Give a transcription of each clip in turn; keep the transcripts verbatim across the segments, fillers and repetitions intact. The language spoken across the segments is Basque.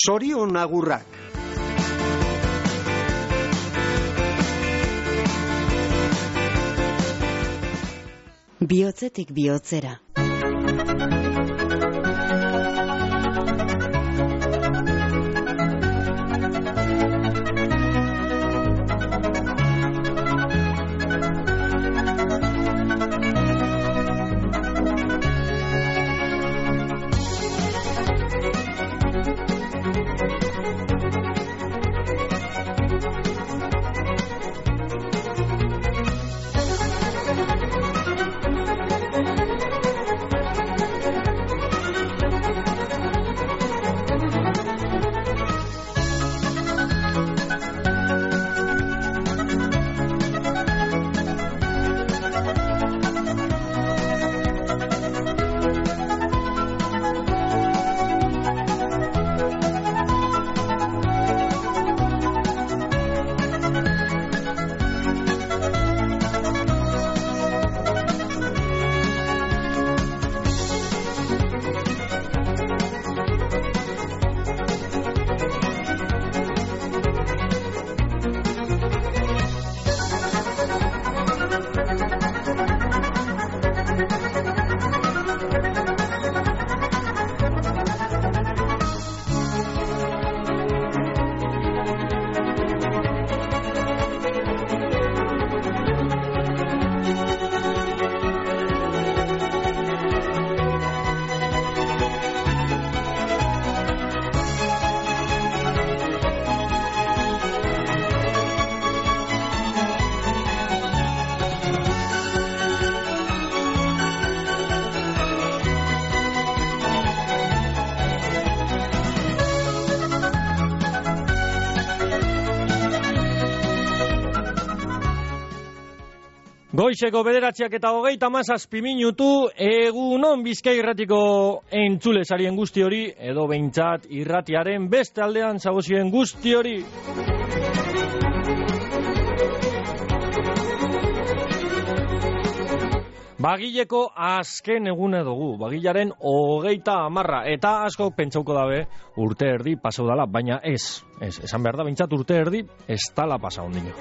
Zorion agurrak. Bihotzetik bihotzera. Goizeko bederatziak eta hogeita hamazazpi minutu, egunon Bizkai irratiko entzule sarien guzti hori, edo behintzat irratiaren beste aldean zagozien guzti hori. Bagileko azken egune dugu, bagilaren hogeita hamarra, eta asko pentsauko dabe urte erdi pasau dala, baina ez, ez, esan behar da behintzat urte erdi ez dala pasau ondino.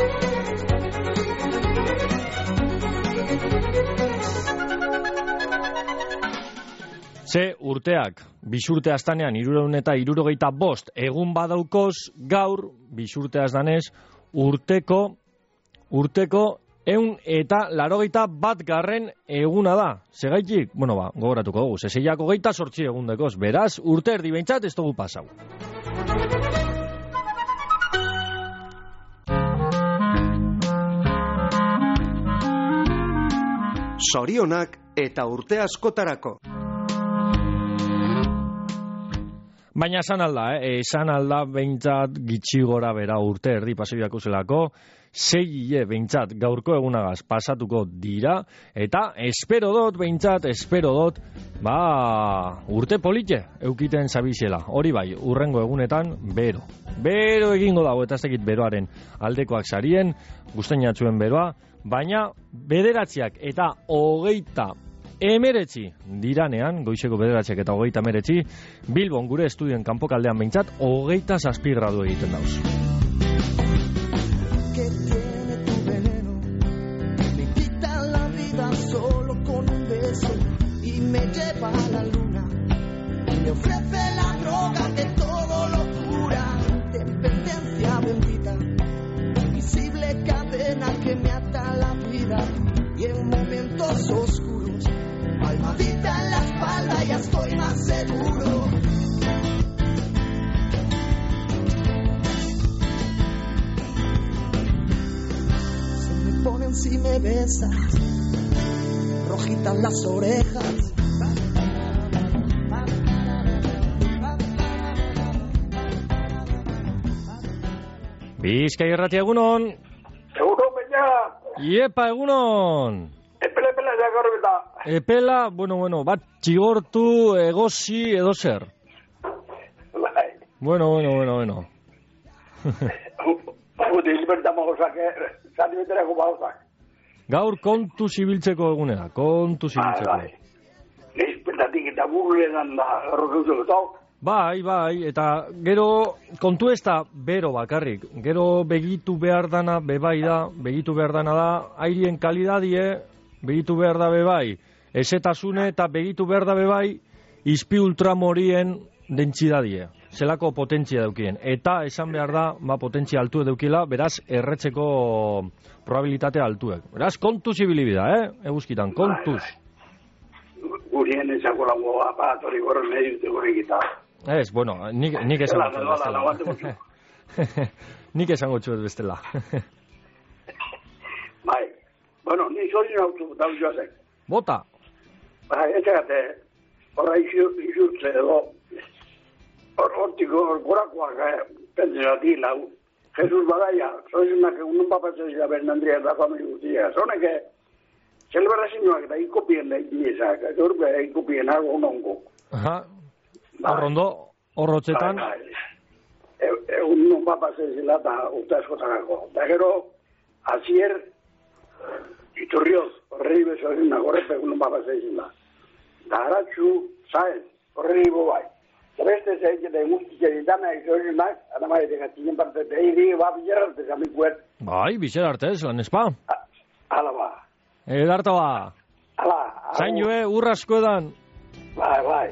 Ze urteak, bisurte astanean irureun eta irurogeita bost egun badaukoz, gaur, bisurte astanez, urteko, urteko eun eta larogeita bat garren eguna da. Segaitik, bueno ba, gogoratuko dugu, zeseiak hogeita sortzi egun dekoz, beraz, urte erdi behintzat ez dugu pasau. Zorionak eta urte askotarako. Baina esan alda, eh? esan alda behintzat gitxi gora bera urte erdi pasioiako zelako, sei hile behintzat gaurko egunagaz pasatuko dira, eta espero dot, behintzat, espero dot, ba, urte politxe eukiten zabizela. Hori bai, urrengo egunetan, bero. Bero egingo dago, eta ez dakit beroaren aldekoak sarien, gustainatzuen beroa, baina bederatziak eta hogeita emeretzi diranean, goizeko bederatziak eta hogeita emeretzi, Bilbon gure estudioen kanpokaldean behintzat, hogeita zazpi gradu egiten dauz. Que tiene tu veneno, me quita la vida solo con un beso y me lleva a la luna, me ofrece la droga que todo lo cura, dependencia bendita, invisible cadena que me ata la vida y en momentos oscuros, palmadita en la espalda ya estoy más seguro. Se me ponen si me besas, rojitas las orejas. Bizkai irratia egunon. Egunon, baina. Iepa egunon. Epela, epela, ja gaur beta. Epela, bueno, bueno, bat txigortu, egozi, edo zer. Bai. Bueno, bueno, bueno, bueno. Guti, libertamo gozak, zati beterako bauzak. Gaur kontu zibiltzeko egunea, kontu zibiltzeko. Bai, bai. Lispertatik eta burrean da, horrek eta Bai, bai, eta gero kontu ez da bero bakarrik. Gero begitu behar dana bebai da, begitu behar dana da, airien kalidadie, begitu behar da bebai, esetasune eta begitu behar da bebai, izpi ultramorien dentsidadie. Zelako potentzia daukien. Eta esan behar da, ba, potentzia altu daukila, beraz, erretzeko probabilitate altuek. Beraz, kontuz ibilibida, eh? Eguzkitan, kontuz. Gurien ezako lagoa, bat hori gorren medio dute gorrikita. Ez, bueno, nik, nik esango txuet bestela. Nik esango txuet bestela. Bai, bueno, ni zori nautu dau joazek. Bota. Bai, etxegate, horra izurtze edo, hortiko gorakoak, pentsati lau. Jesus badaia, zoizunak egun papatzen zila Bernandria eta familia guztia. Zoneke, zelberrazinoak eta ikopien lehin ezak, eta urbe ikopien hago nongo. Aha. Horrondo, horrotzetan. Egun non papatzen zila eta urte askotarako. Da gero, azier, iturrioz, horrei bezorin nagorrepe egun non papatzen zila. Da haratxu, zaen, horrei bo bai. Beste zein eta guztitzen ditana egzorenak, anamai eta gatzinen parte, behiri, ba, bilerarte zamikuet. Bai, bilerarte, zelan espa. Hala ba. Edarta ba. Hala. Zain joe, urrasko edan. Bai, bai.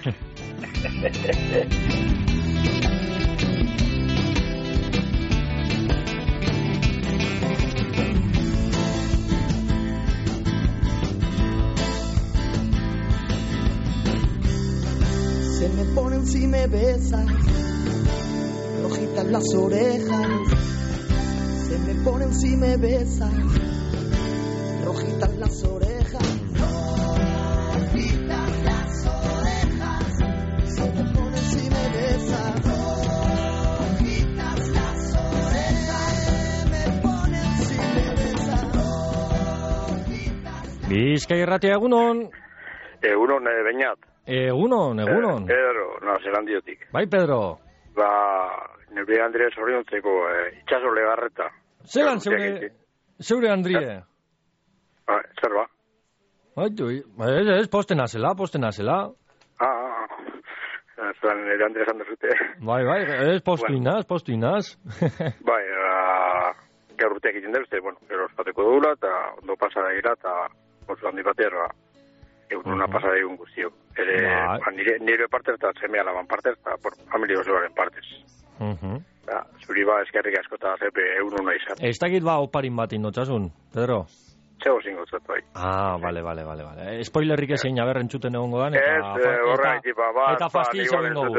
Se me ponen si me besan, rojitas las orejas. Se me ponen si me besan, rojitas las orejas. Rojitas las orejas. Se me ponen si me besan, rojitas las orejas. Se me ponen si me besan, rojitas. Bizkai Irratia egunon. Egunon, eh, Beñat. Egunon, egunon. Eh, Pedro, no, Zelandiotik. Bai, Pedro. Ba, nire Andrea zoriontzeko eh, itxaso legarreta. Zelan zeure, zeure Andrie? Ba, zer ba? Bai, ez, ez, postena zela, postena zela. Ah, ah, ah. Zeran nire Andrea zan dezute. Bai, bai, ez postu inaz, postu inaz. Bai, uh, gaur urteak egiten duzte, bueno, gero ospateko dugula, eta ondo pasada gira, eta oso handi baterra. Egun una pasada egun guztio. Ere, ba, nire, nire partez eta semea laban partez, eta por familia osoaren partez. Uh -huh. Ba, zuri ba, eskerrik asko eta zepe egun una izan. Ez dakit ba oparin bat indotxasun, Pedro? Zego zingotzat, bai. Ah, bale, bale, bale, bale. Spoilerrik ezin aberren entzuten egon godan, eta... Ez, horreiti, ba, ba, eta fastizio egon gogu.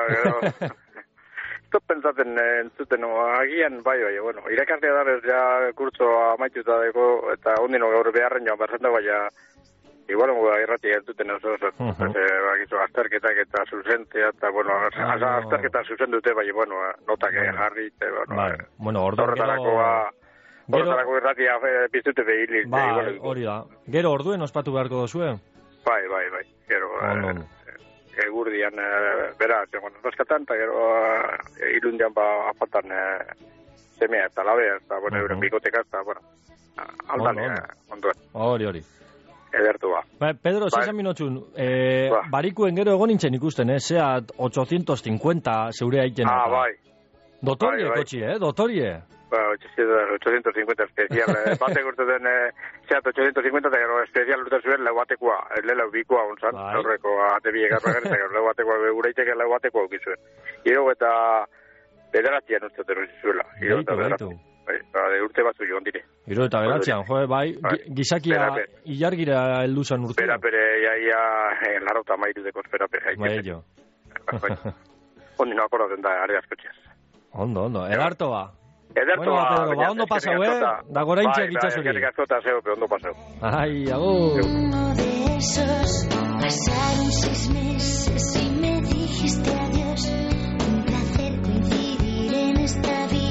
Esto pentsaten entzuten, agian, bai, bai, bueno, irakaslea darez ja kurtso amaituta dago, eta ondino gaur beharren joan berzenda, bai, igual ongo da irratia entzuten oso, oso, bakizu, azterketak eta zuzentzea, eta, bueno, azterketak zuzendute, bai, bueno, notak jarri, eta, bueno, horretarako, horretarako irratia piztute behilik. Bai, hori da. Gero orduen ospatu beharko dozue? Bai, bai, bai, gero, egurdian, bera, bueno, noskatan, eta gero, irundian, ba, afatan, semea eta labea, eta, bueno, euren bikoteka, eta, bueno, aldan, onduen. Hori, hori. Edertu ba. Ba, Pedro, bai. Zesan minotxun, eh, ba. Barikuen gero egon nintzen ikusten, eh? Seat ochocientos cincuenta zeure haiten. Ah, bai. Dotorie, bai, bai. Kotxi, eh? Dotorie. Ba, ochocientos cincuenta especial. eh, batek urte den eh, Seat ochocientos cincuenta, eta gero especial urte zuen leu batekoa, leu bikoa onzan, bai. Horreko ate bilegar bagar, eta gero leu batekoa, gureiteke leu batekoa okizuen. Gero eta bederatzean urte terrozi zuela. Gero eta bederatzean. Bai, de urte batzu joan dire. Gero eta beratzean, jo, bai, gizakia ilargira heldu zen urte. Pera, pere, ia, ia, larota mairu deko espera, pere. Bai, jo. Ondi no akordaten da, are askotxeaz. Ondo, ondo, edarto ba. Edarto ba. Bueno, Pedro, ba, ondo pasau, eh? Da goraintxeak itxasuri. Bai, bai, askota zeo, pe ondo pasau. Ai, agur. Uno de esos, pasaron seis meses y me dijiste adiós. Un placer coincidir en esta vida.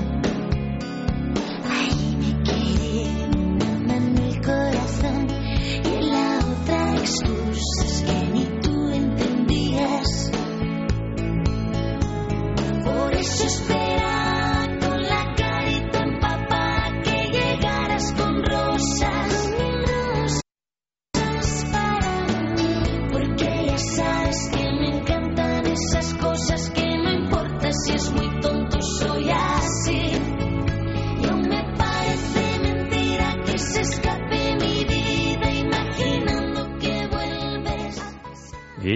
Excusas que ni tú entendías. Por eso esperaba con la carita empapada que llegaras con rosas, rosas para mí, porque ya sabes que me encantan esos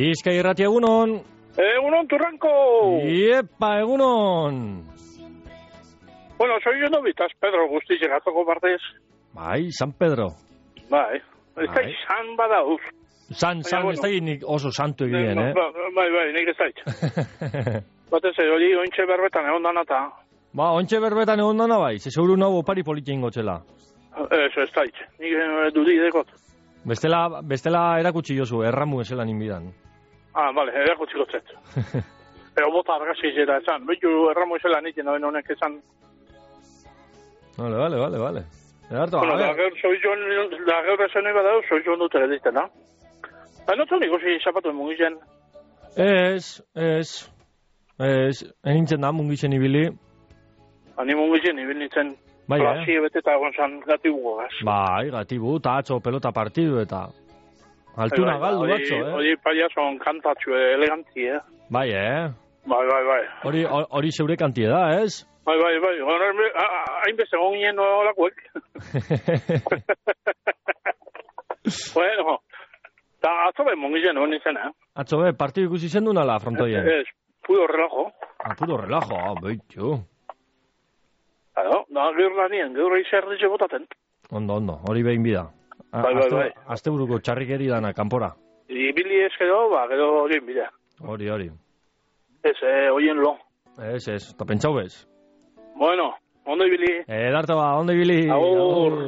Bizkai Irrati egunon. Egunon, Turranko. Iepa, egunon. Bueno, soy yo novitas, Pedro Guzti, llegatoko partez. Bai, San Pedro. Bai, ez da Bai. izan badauz. San, san, bueno. ez da nik oso santu egiten, eh? Bai, bai, nik ez da Batez, hori ointxe berbetan egon dana eta... Ba, ontxe berbetan egon dana bai, ze seguru nago opari politia ingotxela. Eso, ez da itxe, nik eh, dudi dekot. Bestela, bestela erakutsi jozu, erramu esela ninbidan. Ah, bale, erakutsi gotzet. Ego bota argasi zera esan, behitu erramo izela nik noen honek esan... Vale, vale, vale, vale. Edarto, Bueno, a da ver. gero soy jo, da gero esan nahi badau, soy jo dut ere ditena. Baina otzu nik osi zapatu mugizen. Ez, ez, ez, enintzen da mungitzen ibili. Ani mugizen, ibil nintzen, Bai, eh? plasi beteta egon zan gati gugaz. Bai, gatibu, eta atzo pelota partidu eta... Altuna galdu batzo, eh? Hori paiason kantatxu eleganti, eh? Bai, eh? Bai, bai, bai. Hori, hori zeure kantie da, ez? Bai, bai, bai. Hainbeste gonien olakoek. Bueno, eta atzo behar mongizen honi zen, eh? Atzo be, partidu ikusi zen dunala, frontoien. Ez, pudo relajo. Apuro relajo, ah, beitxu. Claro, da gero lanien, gero izerritxe botaten. Ondo, ondo, hori behin bida. A- Bai, bai, aste- bai. Asteburuko txarrikeri dana, kanpora. Ibili ez gero, ba, gero horien bidea. Hori, hori. Ez, eh, hoien lo. Ez, ez, eta pentsau bez. Bueno, ondo ibili. Eh, darte ba, ondo ibili. Agur.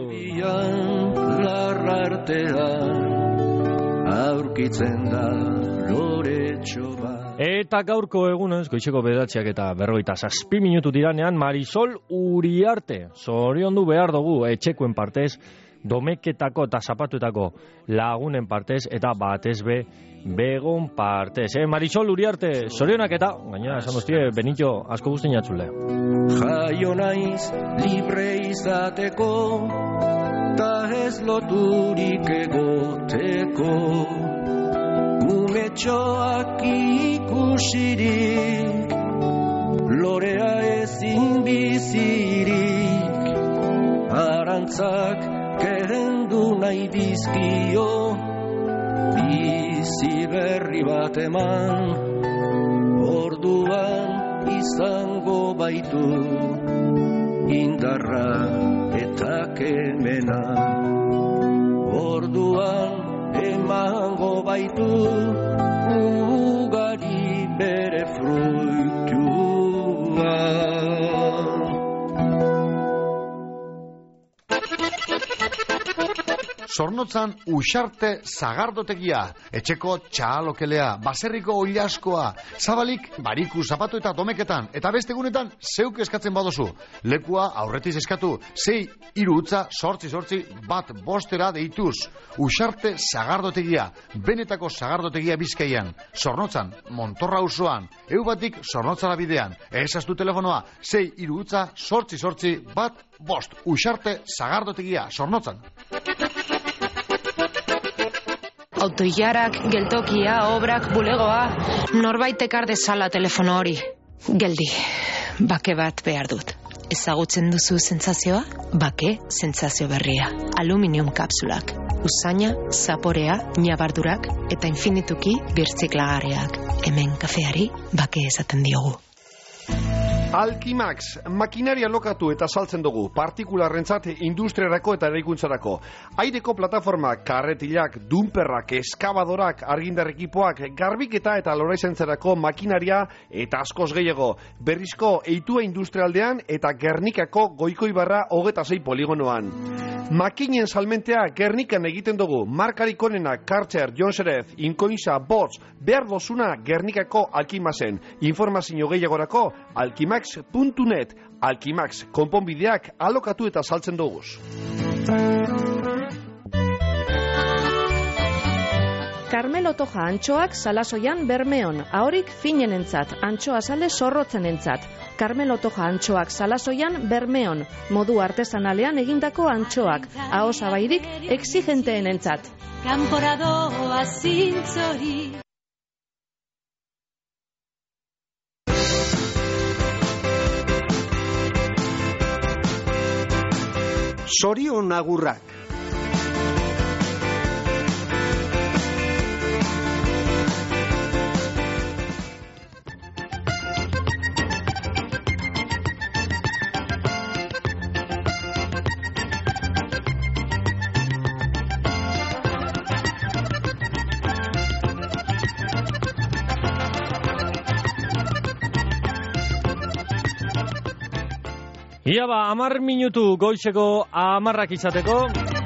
Larrartean aurkitzen da loretxo bat. Eta gaurko egunez, goizeko bederatziak eta berrogeita zazpi minutu diranean, Marisol Uriarte. Zoriondu behar dugu etxekoen partez, domeketako eta zapatuetako lagunen partez, eta batez be, begon partez. Eh, Marisol Uriarte, zorionak eta, gaina, esan duztie, Benito asko guztin jatzule. Jaio naiz libre izateko, ta ez loturik egoteko. Umetxoak ikusirik, lorea ezin bizirik, arantzak kendu nahi dizkio, bizi berri bat eman, orduan izango baitu, indarra eta kemena. Orduan emango baitu, ugari bere fruitua. Zornotzan Uxarte zagardotegia, etxeko txalokelea, baserriko oilaskoa, zabalik bariku zapatu eta domeketan, eta beste egunetan zeuk eskatzen badozu. Lekua aurretiz eskatu, sei irutza sortzi sortzi bat bostera deituz. Uxarte zagardotegia, benetako zagardotegia Bizkaian, Zornotzan, Montorra auzoan, eu batik Zornotzara bidean, ezaztu telefonoa, sei irutza sortzi sortzi bat bost. Uxarte zagardotegia, Zornotzan. Autoilarak, geltokia, obrak, bulegoa, norbait ekar dezala telefono hori. Geldi, bake bat behar dut. Ezagutzen duzu sentsazioa? Bake sentsazio berria. Aluminium kapsulak. Usaina, zaporea, ñabardurak eta infinituki birtziklagarriak. Hemen kafeari bake esaten diogu. Alkimax, makinaria lokatu eta saltzen dugu, partikularrentzat industriarako eta eraikuntzarako. Aireko plataformak, karretilak, dumperrak, eskabadorak, argindar ekipoak, garbiketa eta loraizentzarako makinaria eta askoz gehiago. Berrizko eitua industrialdean eta Gernikako Goikoibarra hogeta sei poligonoan. Makinen salmentea Gernikan egiten dugu, markarik onena, Kartzer, Jonserez, Inkoinza, Bots, behar dozuna Gernikako Alkimaxen. Informazio gehiagorako, alkimax puntu net, Alkimax, konponbideak alokatu eta saltzen duguz. Carmelo Toja antxoak Salasoian Bermeon, ahorik finenentzat, antxoa sale zorrotzenentzat. Carmelo Toja antxoak Salasoian Bermeon, modu artesanalean egindako antxoak, aho zabairik exigenteenentzat. Kanporadoa zintzori. Zorion agurrak. Ia ba, amar minutu goizeko amarrak izateko.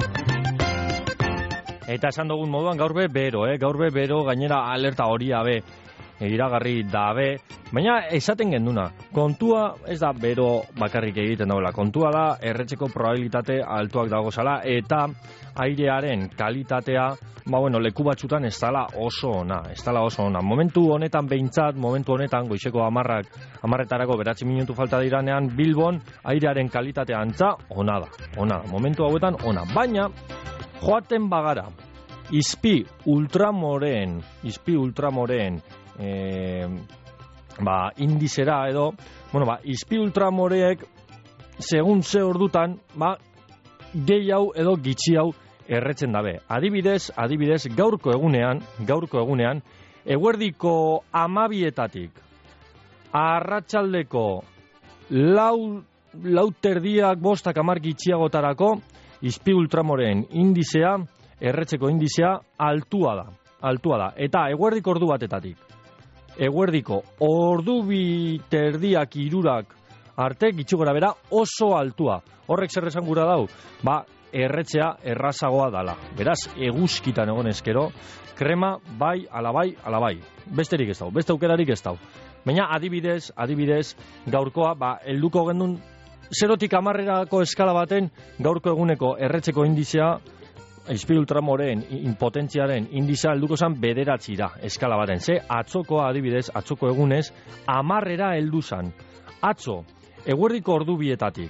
Eta esan dugun moduan gaur be bero, eh? Gaur be bero, gainera alerta horia be, iragarri da be. Baina esaten genduna, kontua ez da bero bakarrik egiten dagoela. Kontua da erretzeko probabilitate altuak dagozala eta airearen kalitatea, ba bueno, leku batzutan ez dala oso ona, ez dala oso ona. Momentu honetan behintzat, momentu honetan goizeko amarrak, amarretarako beratzi minutu falta diranean, Bilbon airearen kalitatea antza ona da, ona da. Momentu hauetan ona, baina joaten bagara, izpi ultramoreen, izpi ultramoreen, eh, ba, indizera edo, bueno, ba, izpi ultramoreek, segun ze ordutan, ba, gehi hau edo gitxi hau erretzen dabe. Adibidez, adibidez, gaurko egunean, gaurko egunean, eguerdiko amabietatik, arratsaldeko lau, lau terdiak bostak amar gitxiagotarako, izpi ultramoreen indizea, erretzeko indizea, altua da, altua da. Eta eguerdiko ordu batetatik, eguerdiko ordu biterdiak irurak arte gitxugora bera oso altua. Horrek zer esan gura dau? Ba, erretzea errazagoa dala. Beraz, eguzkitan egon ezkero, krema bai, alabai, alabai. Besterik ez dau, beste aukerarik ez dau. Baina adibidez, adibidez, gaurkoa, ba, helduko gendun, zerotik amarrerako eskala baten, gaurko eguneko erretzeko indizea, izpi ultramoreen impotentziaren indizea helduko zan bederatzira eskala baten. Ze atzokoa adibidez, atzoko egunez, amarrera heldu zan. Atzo, eguerdiko ordu bietatik,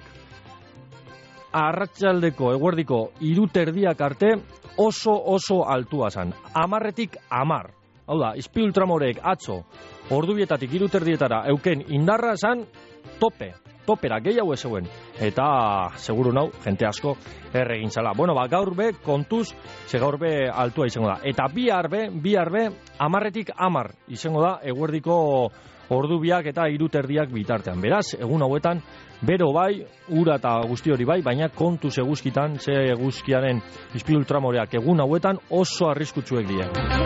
arratsaldeko eguerdiko hiru terdiak arte oso oso altua zan. Amarretik amar. Hau da, izpi ultramoreek atzo, ordu bietatik hiru terdietara euken indarra zan tope. Topera, gehiago ezeuen. Eta, seguru nau, jente asko erregin zala. Bueno, ba, gaur be, kontuz, ze gaur be altua izango da. Eta bihar be, bihar be, amarretik amar izango da, eguerdiko ordu biak eta hiru terdiak bitartean. Beraz, egun hauetan, bero bai, ura eta guzti hori bai, baina kontuz eguzkitan, ze eguzkiaren izpi ultramoreak egun hauetan oso arriskutsuek dira.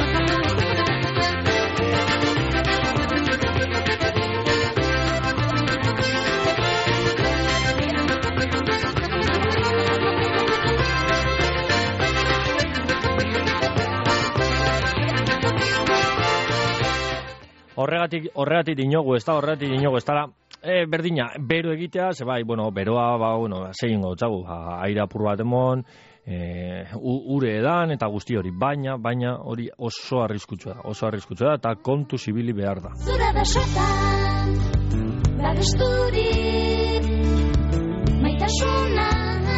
Horregatik, horregatik dinogu, ez da, horregatik dinogu, ez da, e, berdina, bero egitea, ze bai, bueno, beroa, ba, bueno, zein gotzagu, aire apur bat emon, e, ure edan, eta guzti hori, baina, baina hori oso arriskutsua da, oso arriskutsua da, eta kontu zibili behar da. Zura basotan, babesturik, maitasuna,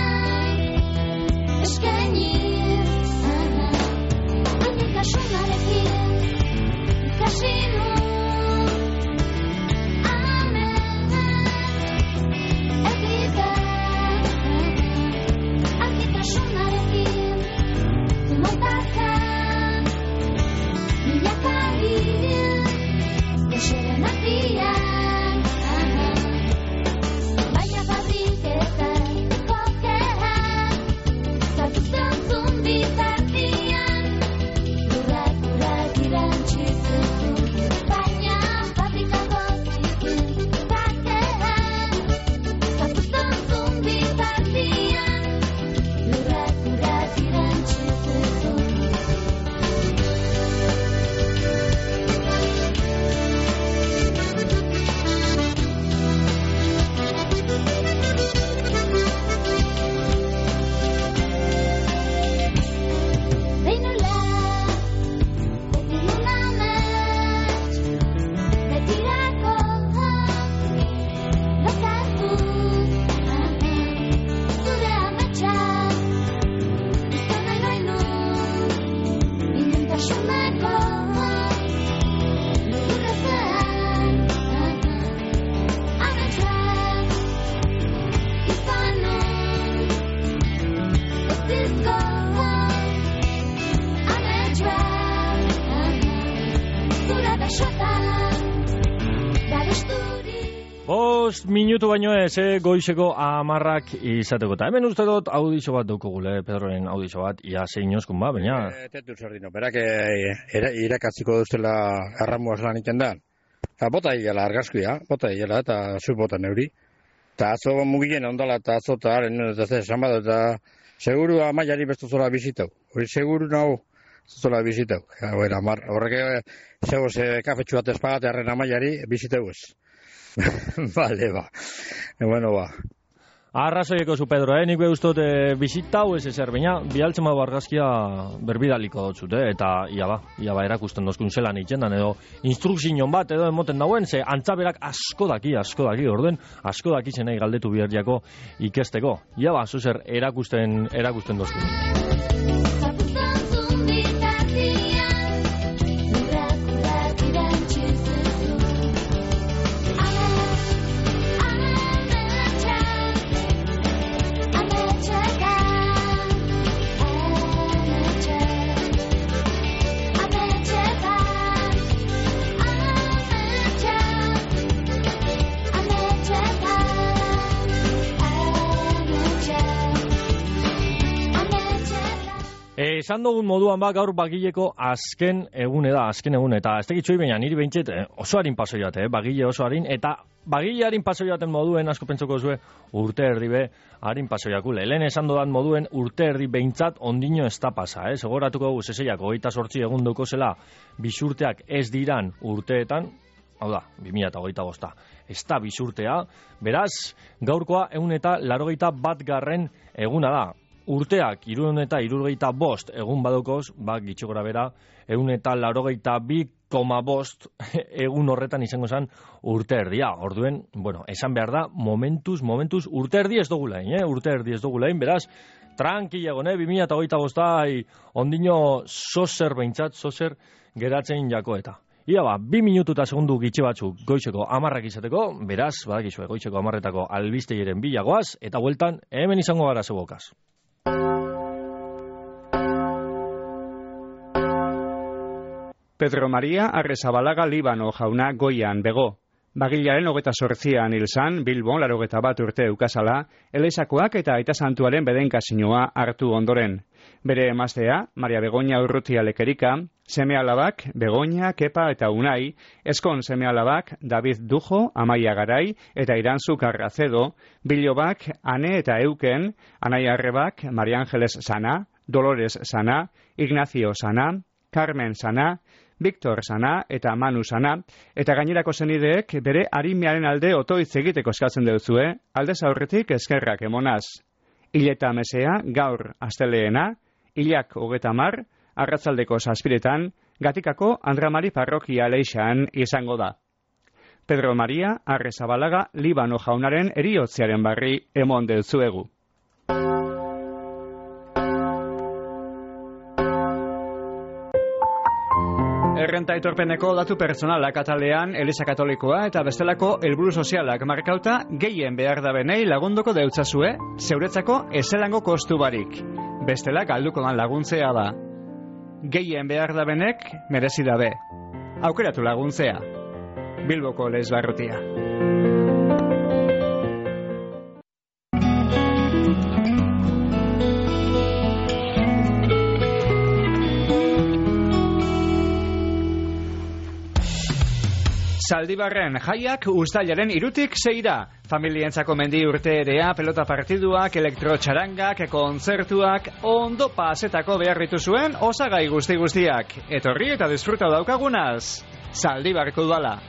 eskaini, anikasunarekin, ikasinu, Bost minutu baino ez, eh, goizeko amarrak izateko. Eta hemen uste dut audizio bat daukogule, Pedroren audizio bat, ia zein oskun ba, baina... E, tetu zerdino, berak e, irakatziko duztela erramuaz lan iten da. Bota higela argazkia, bota higela eta zu bota neuri. eta atzo mugien ondala, eta atzo eta haren, eta ze, esan badu, eta seguru amaiari bestu zola bizitau. Hori seguru nahu, zola bizitau. Horrek, zego, ze kafetxu bat espagate harren amaiari bizitau ez. Bale, ba. E, bueno, ba. Arrazoieko zu, Pedro, eh? Nik behustot eh, bizitau ez ezer, baina bialtzen badu argazkia berbidaliko dotzut, eh? Eta ia ba, ia ba, erakusten dozkun zelan itxendan, edo instrukzion bat, edo emoten dauen, ze antzaberak asko daki, asko daki, orduen, asko daki zenei galdetu biherriako ikesteko. Ia ba, zuzer erakusten, erakusten dozkun. Esan dugun moduan ba, gaur bagileko azken egune da, azken egune, eta ez tekitxoi baina niri behintzet eh, oso harin pasoi jate, eh, bagile oso harin, eta bagile harin pasoi jaten moduen, asko pentsoko zue, urte erdi be, harin pasoi jakule. Lehen esan dodan moduen, urte erdi behintzat ondino ez da pasa, eh? Segoratuko gu, zeseiak, hogeita sortzi egun duko zela, bisurteak ez diran urteetan, hau da, bi mila hogeita bosta, ez da bisurtea, beraz, gaurkoa egun eta larogeita bat garren eguna da. Urteak, irun eta irurgeita bost egun badokoz, ba, gitxogora bera, egun eta larogeita bi koma bost egun horretan izango zen urte erdia. Orduen, bueno, esan behar da, momentuz, momentuz, urte erdi ez dugulain, eh? Urte erdi ez dugulain, beraz, tranquilago, eh? bi mila hogeita bostai, ondino zozer behintzat, zozer geratzen jako eta. Ia ba, bi minutu eta segundu gitxe batzuk goizeko amarrak izateko, beraz, badakizue, goizeko amarretako albisteieren bilagoaz, eta bueltan, hemen izango gara zebokaz. Pedro Maria Arrezabalaga Libano jauna goian bego. Bagilaren hogeta sortzian hilzan, Bilbon larogeta bat urte eukazala, Eleizakoak eta Aita Santuaren bedenkazinoa hartu ondoren. Bere emaztea, Maria Begoña Urrutia Lekerika, seme-alabak Begoña, Kepa eta Unai, eskon seme-alabak David Dujo, Amaia Garai eta Iranzu Carracedo, bilobak Ane eta Euken, Anaia Arrebak, Maria Ángeles Sana, Dolores Sana, Ignacio Sana, Carmen Sana, Victor Sana eta Manu Sana, eta gainerako zenideek bere arimiaren alde otoitz egiteko eskatzen duzue, aldez aurretik eskerrak emonaz. Hileta mesea gaur asteleena, hilak hogeta mar, arratzaldeko zazpiretan, Gatikako Andramari parrokia leixan izango da. Pedro Maria Arrezabalaga Libano jaunaren eriotzearen barri emon deuzuegu. Errenta aitorpeneko datu pertsonalak atalean Eliza Katolikoa eta bestelako helburu sozialak markauta gehien behar da benei lagunduko deutzazue, zeuretzako ezelango kostu barik. Bestela galduko dan laguntzea da. Gehien behar da benek merezi dabe. Aukeratu laguntzea. Bilboko Lez Barrutia. Zaldibarren jaiak uztailaren irutik zeira. Familientzako mendi urteerea, pelota partiduak, elektrotxarangak, kontzertuak, ondo pasetako beharritu zuen osagai guzti guztiak. Etorri eta disfruta daukagunaz. Zaldibarko udala.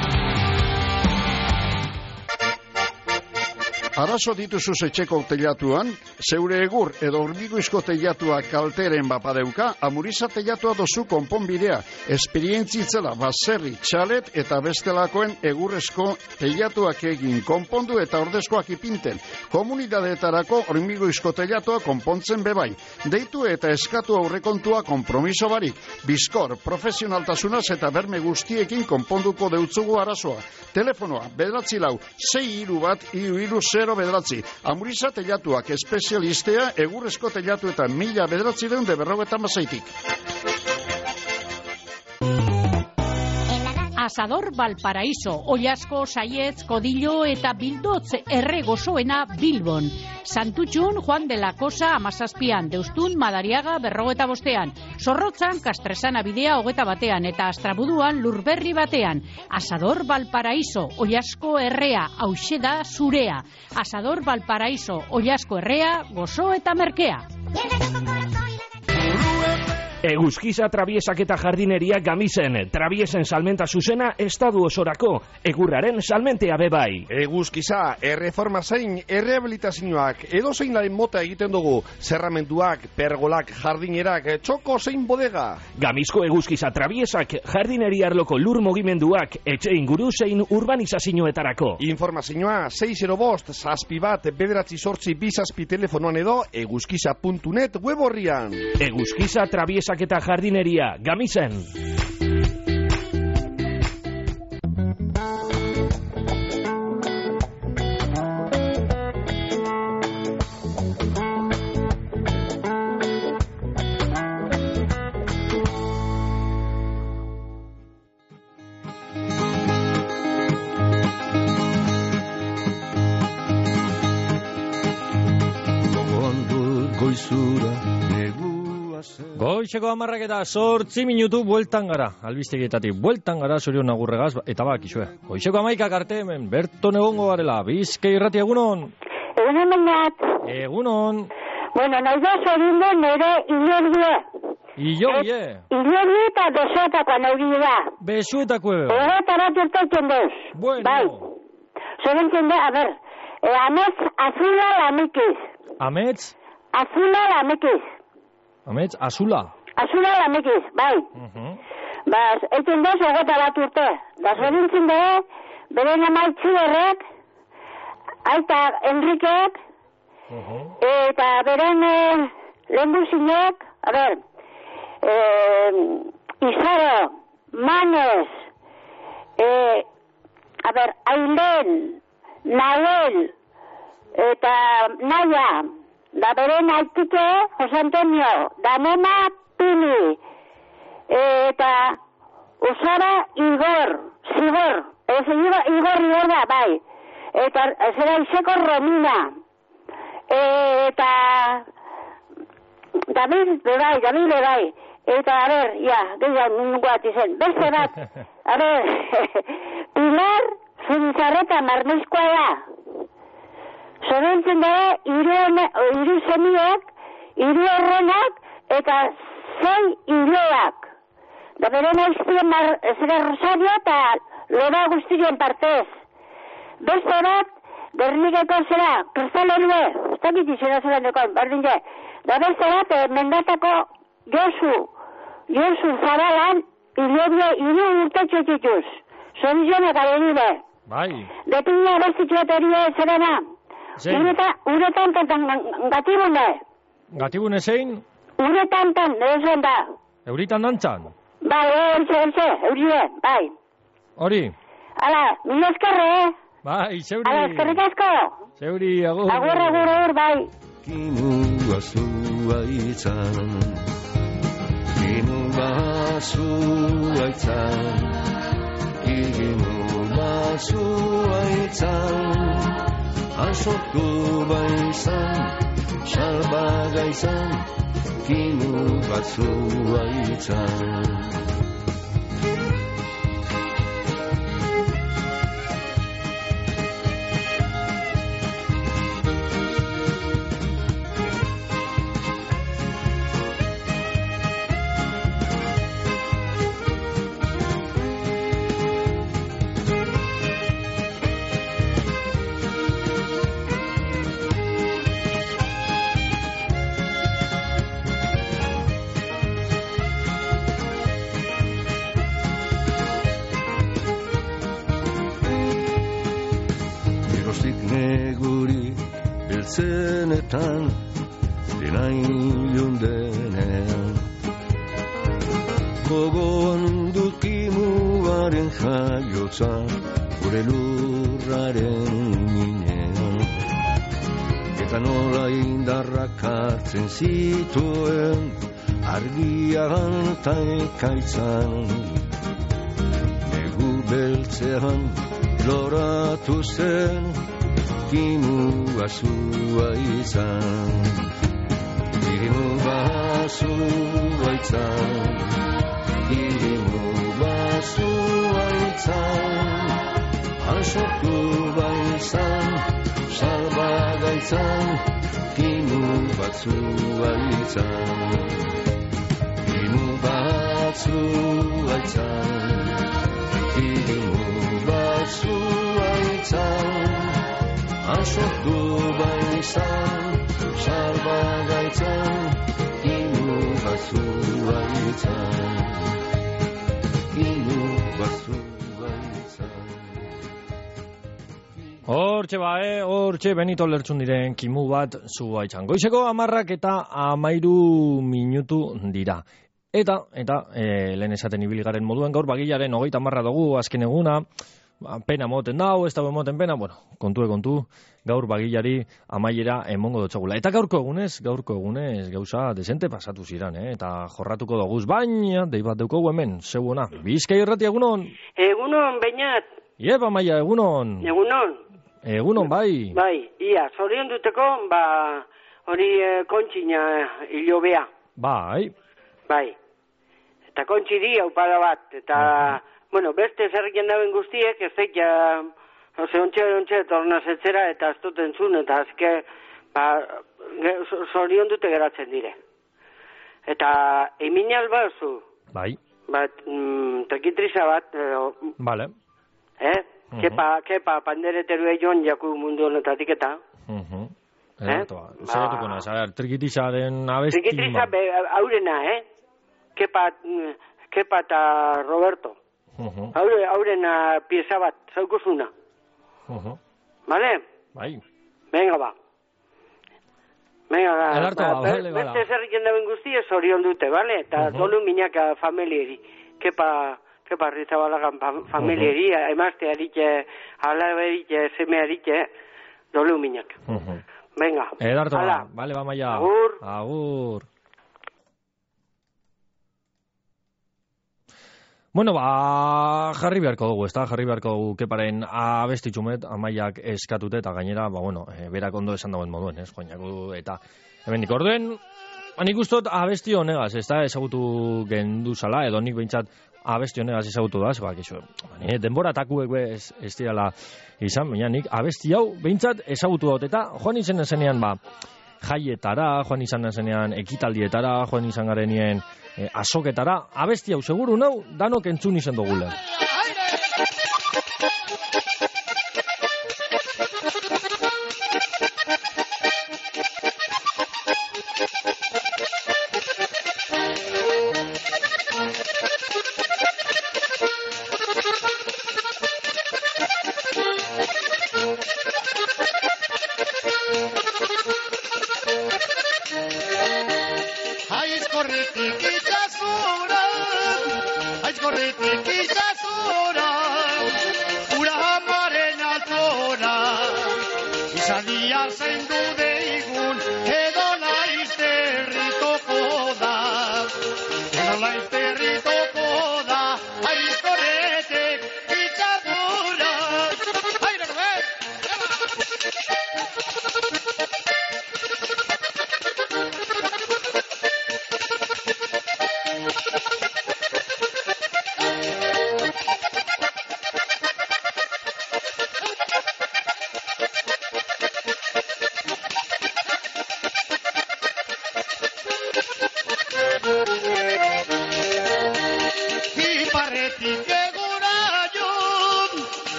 Arazo dituzuz etxeko teilatuan, zeure egur edo hormigoizko teilatua kalteren bapadeuka, Amuriza teilatua dozu konponbidea, esperientzitzela baserri, txalet eta bestelakoen egurrezko teilatuak egin konpondu eta ordezkoak ipinten. Komunidadeetarako hormigoizko teilatua konpontzen bebai. Deitu eta eskatu aurrekontua konpromiso barik. Bizkor, profesionaltasunaz eta berme guztiekin konponduko deutzugu arazoa. Telefonoa, bederatzi lau, sei iru bat, iru iru zero bederatzi. Amuriza teilatuak espezialistea egurrezko teilatu eta mila bederatzi deun de berrogetan bazaitik. Asador Valparaíso, Ollasko, Saietz, Kodillo eta Bildotz erre gozoena Bilbon. Santutxun, Juan de la Cosa, Amazazpian, Deustun, Madariaga, berrogeta bostean, Zorrotzan, Kastresana bidea hogeta batean, eta Astrabuduan, Lurberri batean. Asador Valparaíso, Ollasko errea, hauxe da zurea. Asador Valparaíso, Ollasko errea, gozo eta merkea. Eguzkiza trabiesak eta jardineria Gamisen. Trabiesen salmenta zuzena estadu osorako. Egurraren salmentea bebai. Eguzkiza, erreforma zein, errehabilitazioak, edo zein laren mota egiten dugu. Zerramenduak, pergolak, jardinerak, txoko zein bodega. Gamizko eguzkiza trabiesak, jardineria arloko lur mugimenduak, etxe inguru zein urbanizazioetarako. Informazioa, sei zero bost, zazpi bat, bederatzi sortzi, bizazpi telefonoan edo, eguzkiza puntu net web horrian. Eguzkiza trabiesak eta jardineria, Gamisen. Goizeko hamarrak eta sortzi minutu bueltan gara. Albistegietatik bueltan gara zorion agurregaz eta bakizue. Goizeko hamaikak arte hemen berton egongo garela. Bizkai irrati egunon. Egunon bainat. Egunon. Bueno, nahi da zorinde nire ilorie. Ilorie. Ilorie eta besuetakoan euri da. Besuetako ebe. Ego eta bat urteiten deuz. Bueno. Bai. Zorintzen da, a ber, eh, amets azula lamikiz. Amets? Azula lamikiz. Amets, azula. Azula lamikiz, bai. Uh-huh. Bas, eitzen deuz egota bat urte. Da zorintzen da, beren amaitzi errek, aita Enrikek, uh-huh. eta beren eh, lehenbuzinek, a ber, eh, Izaro, Manes, eh, a ber, Ailen, Nahuel, eta Naya, da beren aitike, Jose Antonio, da nena Pili, eta Usara Igor, Zigor, ez Igor, Igor Igor da, bai, eta zera izeko Romina, eta David, bai, David, bai, eta, a ber, ja, gehiago nungo bat izen, beste bat, a ber, Pilar Zuntzarreta Marmizkoa da, zorentzen dara, iru zeniak, iru horrenak, eta zei iloak. Da beren aiztien zera Rosario eta loba guztien partez. Beste bat, Gernikeko zera, Kristalelue, ez da biti zera zera nekon, berdin je. Da beste bat, eh, Mendatako Josu, Josu Zabalan, ilorie, iru urtetxo txituz. Zorizionak abenide. Bai. Depina bestitxuateria zerena. Ureta, uretan tantan gatibune. Gatibune zein? Uretan tan, ezen da. Euritan dantzan? Bai, eurtze, eurtze, eurie, bai. Hori? Ala, mila eskerre, eh? Bai, zeuri. Ala, eskerrik asko. Zeuri, agur. Agur, agur, agur, bai. Kinu azua itzan, kinu azua itzan, kinu azua itzan, azortu baizan, salbaga izan, kinu azua itzan. Zenetan, dena ilun denean, gogoan dut kimuaren jaiotza, gure lurraren minean. Eta nola indarrak hartzen zituen, argiagan eta ekaitzan, negu beltzean loratu zen kimu azua izan. Kimu azua izan, kimu azua izan, asortu baizan, salbagaitzan, kimu batzua izan. Kimu batzua izan, kimu batzua izan, asortu baizan, salbagaitzan, kimu batzua izan. Kimu batzua izan. Hortxe ba, eh? Hortxe Benito lertzun diren kimu bat zua itxan. Goizeko amarrak eta amairu minutu dira. Eta, eta, e, lehen esaten ibilgaren moduen gaur bagilaren hogeita marra dugu azken eguna, pena moten dau, ez dago emoten pena, bueno, kontue kontu, gaur bagilari amaiera emongo dutxagula. Eta gaurko egunez, gaurko egunez, gauza desente pasatu ziran, eh? Eta jorratuko doguz, baina, dei bat deukogu hemen, zeuona. Bizkai errati egunon? Egunon, bainat. Iep, amaia, egunon. Egunon. Egunon, bai. Bai, ia, zorion duteko, ba, hori eh, kontxina hilobea. Bai. Bai. Eta kontxi di, haupada bat, eta, bueno, beste zerriken daben guztiek, ez zeik, ja, ose, ontxe, ontxe, torna zetzera, eta ez dut entzun, eta azke, ba, zorion dute geratzen dire. Eta, emin alba zu. Bai. Bat, mm, tekitriza bat, eh, Vale. eh? Uh-huh. Kepa, kepa, pandereteru eion jaku mundu honetatik eta. Uh-huh. Eh? Zeratuko naz, a ver, trikitizaren abesti... Trikitiza be, aurena, eh? Kepa, kepa eta Roberto. Uh-huh. Aure, aurena pieza bat, zaukuzuna. Uh-huh. Vale? Bai. Venga, ba. Venga, ba. Edarto, ba, vale, bala. Beste zerriken daben guzti ez orion dute, vale? Eta uh-huh. Dolu minaka familieri. Kepa... Kepa Rizabalagan familieri, uh-huh. Emazte haritxe, alaberitxe, seme haritxe, dolu minak. Uh-huh. Venga. Edarto, ba. Vale, ba, maia. Agur. Agur. Bueno, ba, jarri beharko dugu, ez da? Jarri beharko dugu keparen abestitxumet, amaiak eskatute, eta gainera, ba, bueno, e, berak ondo esan dagoen moduen, ez? Joinaku, eta hemen nik orduen, nik ustot abesti honegaz, ez da? Ezagutu genduzala, edo nik behintzat abesti honegaz ezagutu da, ba, kexo, e, denbora takuek ez, ez dirala izan, baina nik abesti hau behintzat ezagutu dut, eta joan izen ezenean, ba, jaietara, joan izan zenean ekitaldietara, joan izan garenien e, azoketara, abesti hau seguru nau, danok entzun izan dugula.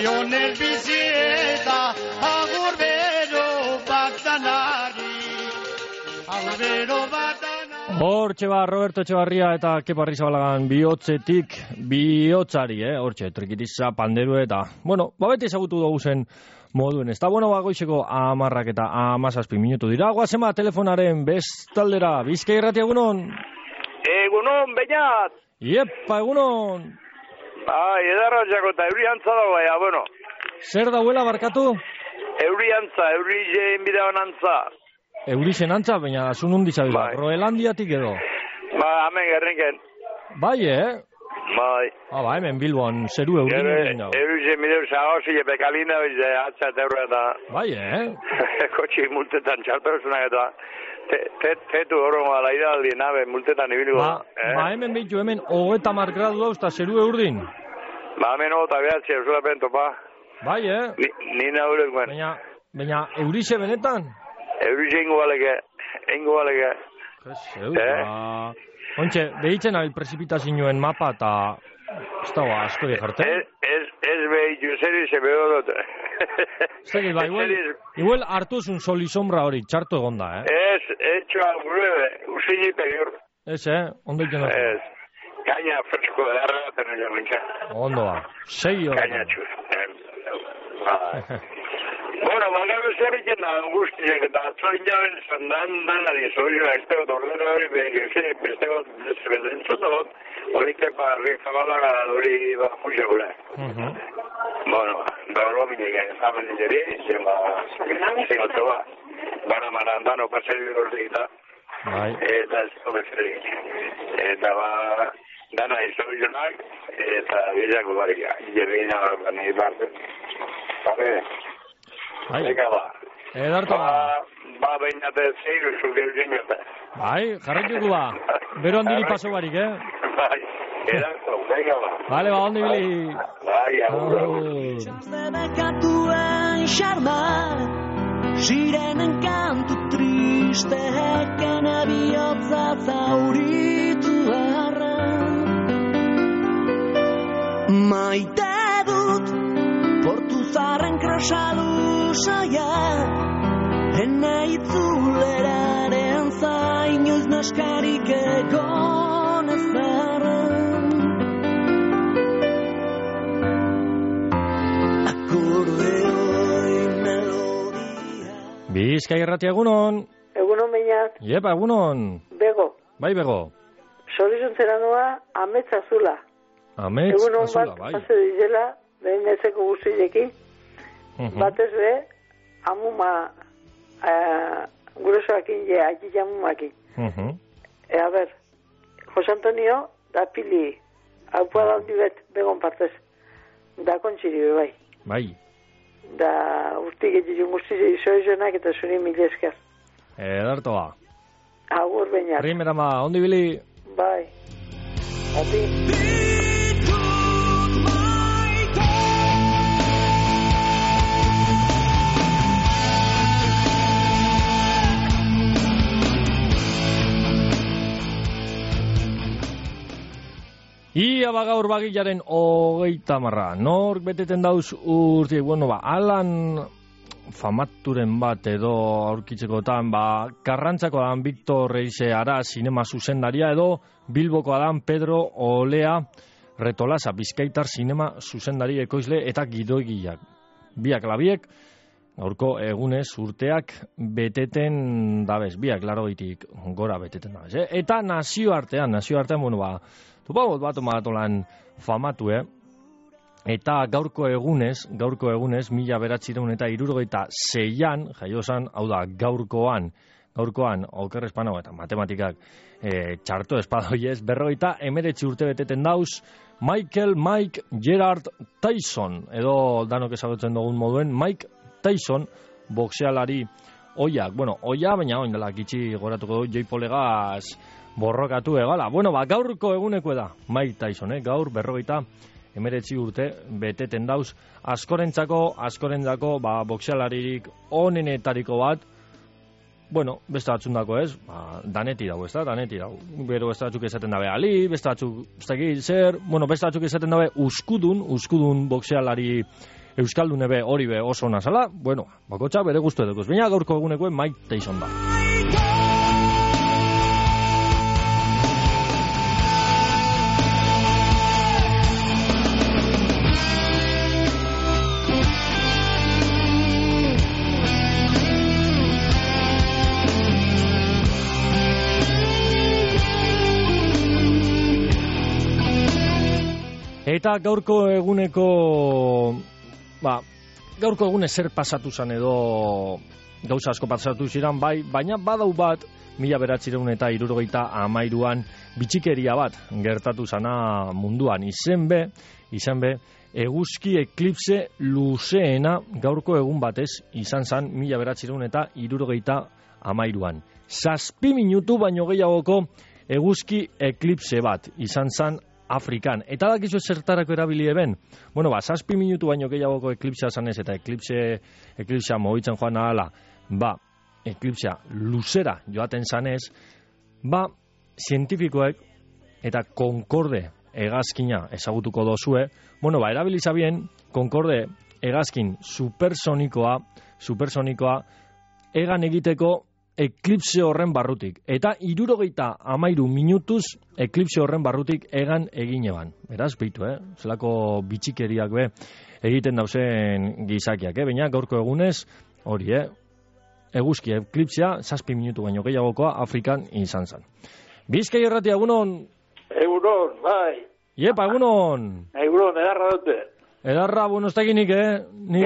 honen bizi eta agur bero bat danari, agur bero bat danari. Hortxe ba, Roberto Etxebarria eta Kepa Arrizabalagan bihotzetik bihotzari, eh? Hortxe, trikitiza, panderu eta... Bueno, babete ezagutu dugu zen moduen. Ez da, bueno, ba, goizeko amarrak eta amazazpi minutu dira. Guazema, telefonaren bestaldera. Bizkai Irratia, egunon? Egunon, Beñat! Iepa, egunon! Bai, edarratxako eta euri antza dago, baina, bueno. Zer dauela barkatu? Euri antza, euri jein bidean antza. Euri zen antza, baina zun hundi zabila. Bai. Roelandiatik edo? Ba, hemen gerrinken. Bai, eh? Bai. Ah, ba, hemen Bilbon, zeru euri egin dago. Euri jein bidean zagozi, epekalina, bize, atza eta eurra eta... Bai, eh? Kotxi multetan txalperosunak eta... Tetu horro gala idaldi, nabe, multetan ibiliko. Ba, eh? Ba, hemen behitu, hemen hogeta mar gradu dauz, eta zeru eurdin. Ba, hemen hogeta behatzi, eusula pento, pa. Bai, eh? Ni, ni naurek, ben. Baina, baina, eurize benetan? Eurize ingo baleke, ingo baleke. Zeu, eh? Ba... Ontxe, behitzen abil prezipitazioen mapa, eta... Ez dago, asko di jarte? Ez, ez, ez behitu, zer ize beho dut. Zer, ba, igual, igual hartu zun soli sombra hori, txarto egonda, eh? Ez, etxo algurebe, usini pegior. Ez, eh? Ondo iten hori? Ez, kaina fresko de arra tenen jo minka. Ondo ba, sei hori. Kaina txu. Bueno, magabe zer iken da angustiak eta atzoin jaben zandan danari, zoi jo, ez tegot ordena hori behir, ez tegot zebelentzutot, horike parri zabalaga hori ba muxa gure. Bueno, gaur minik ezamen digeri, zema, zingotu ba, bana manandano paseri horreta, eta ez komezerik. Eta ba, dana izoi jonak, eta bilako barria, jerrina bani parte. Babe, eka ba. Edarto ba. Ba, bainate zeiru zugeu zingote. Bai, jarretuko ba. Bero handiri paso barik, eh? Bai, edarto, eka ba. Bale, ba, ondi bili. Bai, agur. Zebekatuen xarma, sirenen kantu tristeken ebiotza zauritu arren. Maite dut, portu zarren krosalu saia, ene itzuleraren zainoz naskarik egon ez arren. Bizkai Irratia, egunon. Egunon Beñat. Iepa, egunon. Bego. Bai, Bego. Sorizun zera noa, amets azula. Amets egunon azula, bat, bai. Egunon bat, pase dizela, behin ezeko guztilekin. Uh -huh. Batez be, amuma, uh, gurosoakin je, akik amumakin. Uh -huh. E, a ber, Jose Antonio, da pili, haupua da hundi bet, begon partez. Da kontxiri, bai. Bai. Da urtik egitun guztizi izoizonak eta zuri mil esker. Edarto ba. Agur Beñat. Rimera ma, ondi bili. Bai. Ati. Ia ba gaur bagilaren hogeita marra. Nork beteten dauz urti, bueno ba, alan famaturen bat edo aurkitzekotan, ba, Karrantzako dan Victor Reize Ara sinema zuzendaria edo Bilboko dan Pedro Olea Retolasa Bizkaitar sinema zuzendari ekoizle eta gidoigiak. Biak labiek, gaurko egunez urteak beteten dabez, biak laroitik gora beteten dabez. Eh? Eta nazioartean, nazioartean, bueno ba, tupagot bat omagatolan famatu, eh? Eta gaurko egunez, gaurko egunez, mila beratzireun eta irurogeita zeian, jaiosan, hau da, gaurkoan, gaurkoan, oker espanago eta matematikak e, txarto espadoiez, berrogeita emeretzi urte beteten dauz, Michael Mike Gerard Tyson, edo danok ezagutzen dugun moduen, Mike Tyson, boxealari oiak, bueno, oia, baina oin dela, gitxi goratuko du, joipolegaz borrokatu egala. Bueno, ba, gaurko eguneko da, Mike Tyson, eh? Gaur, berrogeita emeretzi urte beteten dauz, askorentzako, askorentzako, ba, boxealaririk onenetariko bat, bueno, beste batzundako ez, ba, daneti dago, ez da, daneti dago. Bero beste batzuk esaten dabe Ali, beste batzuk, ez dakit zer, bueno, beste batzuk esaten dabe uskudun, uskudun boxealari Euskaldune be hori be oso nazala, bueno, bakotxa bere guztu edukuz. Baina gaurko egunekoen Mike Tyson da. Eta gaurko eguneko, ba, gaurko egune zer pasatu zan edo gauza asko pasatu ziren, bai, baina badau bat, mila beratzireun eta hirurogeita hamairuan bitxikeria bat gertatu zana munduan. Izen be, izen be, eguzki eklipse luzeena gaurko egun batez izan zan mila beratzireun eta hirurogeita hamairuan. Zazpi minutu baino gehiagoko eguzki eklipse bat izan zan Afrikan. Eta dakizu zertarako erabili eben? Bueno, ba, zazpi minutu baino gehiagoko eklipsea zanez eta eklipse, eklipsea mobitzen joan ahala, ba, eklipsea luzera joaten zanez, ba, zientifikoek eta Concorde hegazkina ezagutuko dozue, bueno, ba, erabili zabien Concorde hegazkin supersonikoa, supersonikoa egan egiteko eklipse horren barrutik. Eta hirurogeita hamairu minutuz eklipse horren barrutik egan egin eban. Beraz, beitu, eh? Zelako bitxikeriak be egiten dauzen gizakiak, eh? Baina gaurko egunez, hori, eh? Eguzki eklipsea, zazpi minutu baino gehiagokoa Afrikan izan zen. Bizkai erratia, egunon? Egunon, bai. Iepa, egunon? Egunon, edarra dute. Edarra, bueno, ez dakinik, eh? Ni...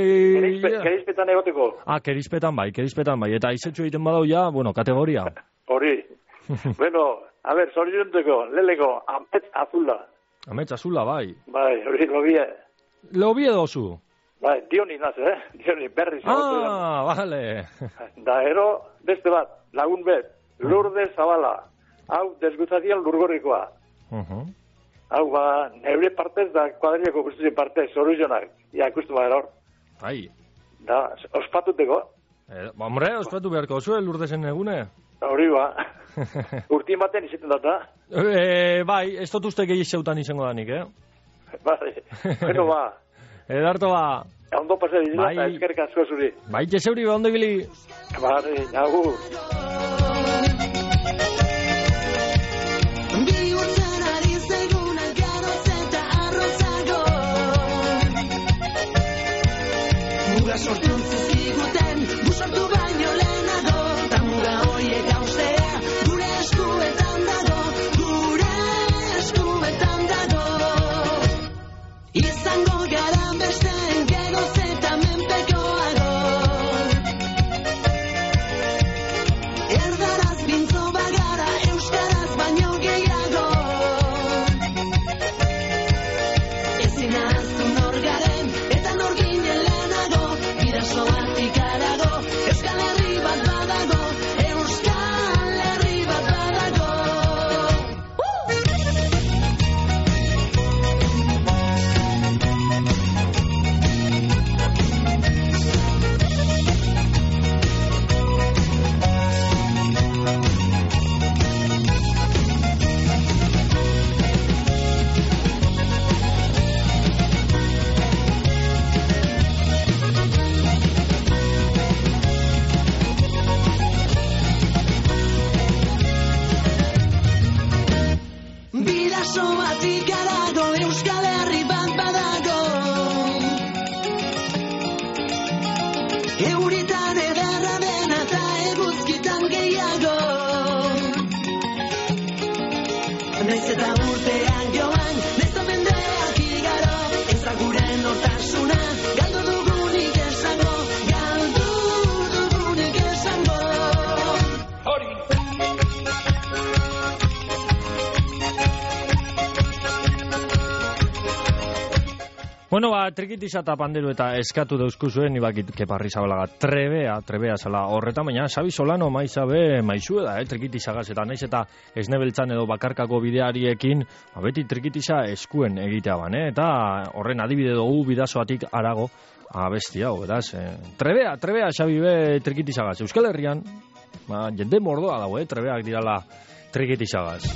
Kerizpetan egoteko. Ah, kerizpetan bai, kerizpetan bai. Eta izetxu egiten badau ja, bueno, kategoria. Hori. Bueno, a ver, zorionteko, leleko, amets azula. Amets azula, bai. Bai, hori, lobie. Lobie dozu. Bai, dioni naz, eh? Dioni, berri zagotu. Ah, vale. Da, ero, beste bat, lagun bet, Lurde Zabala. Hau, desgutzazian lurgorrikoa. Uh-huh. Hau, ba, neure partez da kuadriako guztien partez, zorionak. Ja, ikustu ba, eror. Bai. Da, ospatuteko. Eh, hombre, ospatu beharko zuen Lurdesen egune. Hori ba. Urtien baten izaten data. Eh, bai, ez dut uste gehi zeutan izango danik, eh? Bai, bueno ba. Edarto ba. Ondo pasa dizela, eta eskerrik asko zuri. Bai, jezeuri, ba, ondo ibili. Bai, agur. Sortu ziziguten, busartu baino lehenago, ta muga horiek haustea, gure eskuetan dago, gure eskuetan dago. Izango gara besteen geroz eta menpekoago. Erdaraz bintzo bagara, euskaraz baino gehiago. Ezin ahaztu nor garen, eta nor ginen lehenago. Soatik arago, Euskal Herri bat badago, Euskal Herri bat badago. Soatik arago, Euskal Herri bat badago. Euritan ederra dena eta eguzkitan gehiago. Naiz eta urtean joan, naiz omendeak igaro, ez da gure nortasuna, galdu dugunik esango, galdu dugunik esango. Hori! Bueno, ba, trikitiza eta panderu eta eskatu dauzkuzuen, nibakit keparri zabalaga trebea, trebea zala horretan, baina Xabi Solano maizabe maizu da, eh, trikitizagaz, eta naiz eta esnebeltzan edo bakarkako bideariekin, ba, beti trikitiza eskuen egitea ban, eh, eta horren adibide dugu bidazoatik arago abesti hau, beraz, eh, trebea, trebea Xabi be trikitizagaz, Euskal Herrian, ba, jende mordoa dago, eh, trebeak dirala trikitizagaz.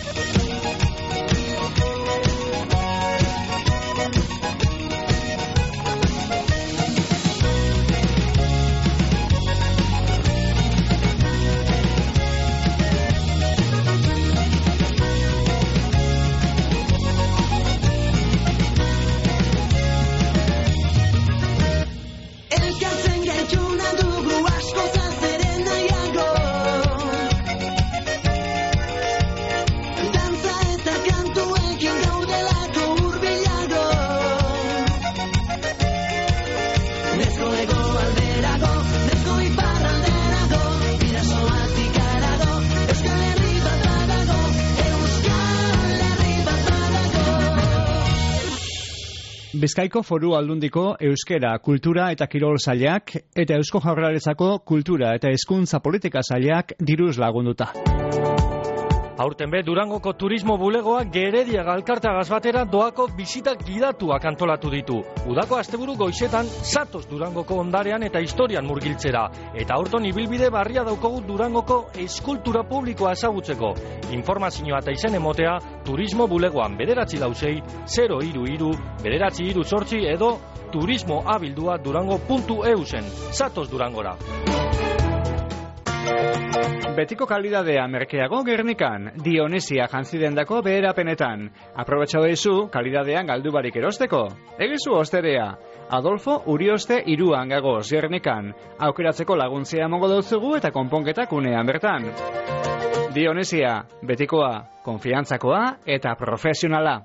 Bizkaiko Foru Aldundiko Euskera, Kultura eta Kirol Sailak eta Eusko Jaurlaritzako Kultura eta Hezkuntza Politika Sailak diruz lagunduta. Aurten be, Durangoko turismo bulegoak Gerediaga Alkartagaz batera doako bisitak gidatuak antolatu ditu. Udako asteburu goizetan zatoz Durangoko ondarean eta historian murgiltzera. Eta aurton ibilbide barria daukogu Durangoko eskultura publikoa ezagutzeko. Informazioa eta izen emotea turismo bulegoan bederatzi lausei, zero iru iru, bederatzi iru sortzi edo turismo abildua durango puntu eu zen. Zatoz Durangora. Betiko kalidadea merkeago Gernikan, Dionesia jantzidendako beherapenetan. Aprobetxo dezu, kalidadean galdu barik erosteko. Egizu osterea, Adolfo Urioste iruan gagoz Gernikan. Aukeratzeko laguntzea mongo dautzugu eta konponketak unean bertan. Dionesia, betikoa, konfiantzakoa eta profesionala.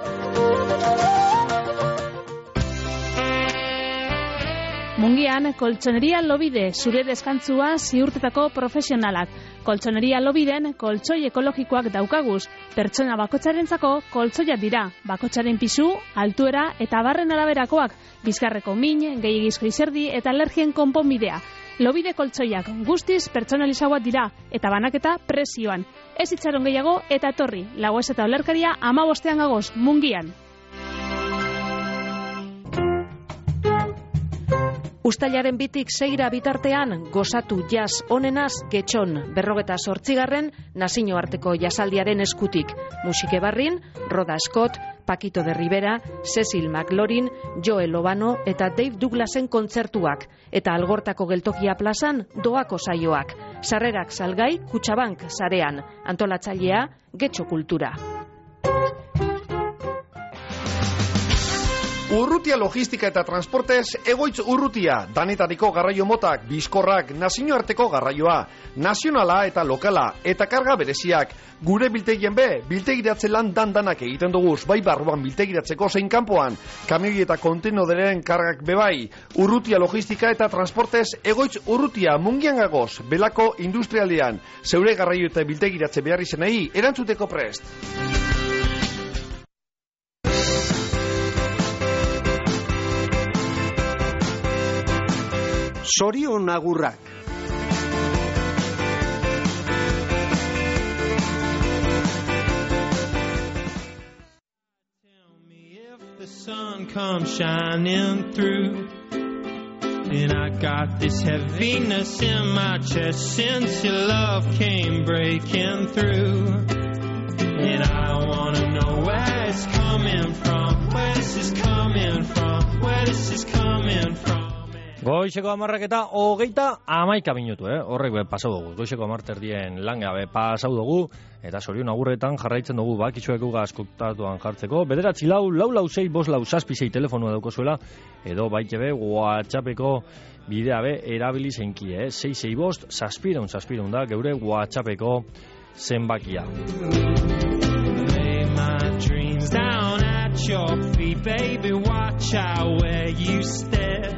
Mungian, koltsoneria Lobide, zure deskantzua ziurtetako profesionalak. Koltsoneria Lobiden, koltsoi ekologikoak daukaguz. Pertsona bakotxarentzako koltsoiak dira. Bakotxaren pisu, altuera eta barren araberakoak. Bizkarreko min, gehiagizko izerdi eta alergien konponbidea. Lobide koltsoiak guztiz pertsonalizagoak dira eta banaketa prezioan. Ez itxaron gehiago eta etorri. Lagoez eta olerkaria hamabostean gagoz, Mungian. Uztailaren bitik seira bitartean, gozatu jaz onenaz getxon, berrogeta sortzigarren nazioarteko jasaldiaren eskutik. Musike barrin, Roda Scott, Paquito de Rivera, Cecil McLaurin, Joel Lobano eta Dave Douglasen kontzertuak. Eta Algortako geltokia plazan, doako saioak. Sarrerak salgai, Kutxabank sarean. Antolatzailea, Getxo Kultura. Urrutia logistika eta transportez egoitz urrutia, danetariko garraio motak, bizkorrak, nazioarteko garraioa, nazionala eta lokala, eta karga bereziak. Gure biltegien be, biltegiratze lan dandanak egiten duguz, bai barruan biltegiratzeko zein kanpoan, kamioi eta kontenoderen kargak bebai. Urrutia logistika eta transportez egoitz urrutia, Mungian gagoz, Belako industrialdean, zeure garraio eta biltegiratze behar izenei, erantzuteko prest. Zorion agurrak. The sun comes shining through, and I got this heaviness in my chest since your love came breaking through, and I wanna know where it's coming from, where this is coming from, where this is coming from. Goizeko amarrak eta hogeita amaika minutu, eh? Horrek be pasau dugu. Goizeko amarterdien langa be pasau dugu, eta zorion agurretan jarraitzen dugu bakitxoeko gazkoktatuan jartzeko. Bederatzi lau, lau lau zei, bos lau zazpisei telefonua dauko zuela, edo baite be, WhatsAppeko bidea be, erabili zeinki, eh? sei sei bost, zazpireun, zazpireun da, geure WhatsAppeko zenbakia. Lay my dreams down at your feet, baby, watch out where you stare.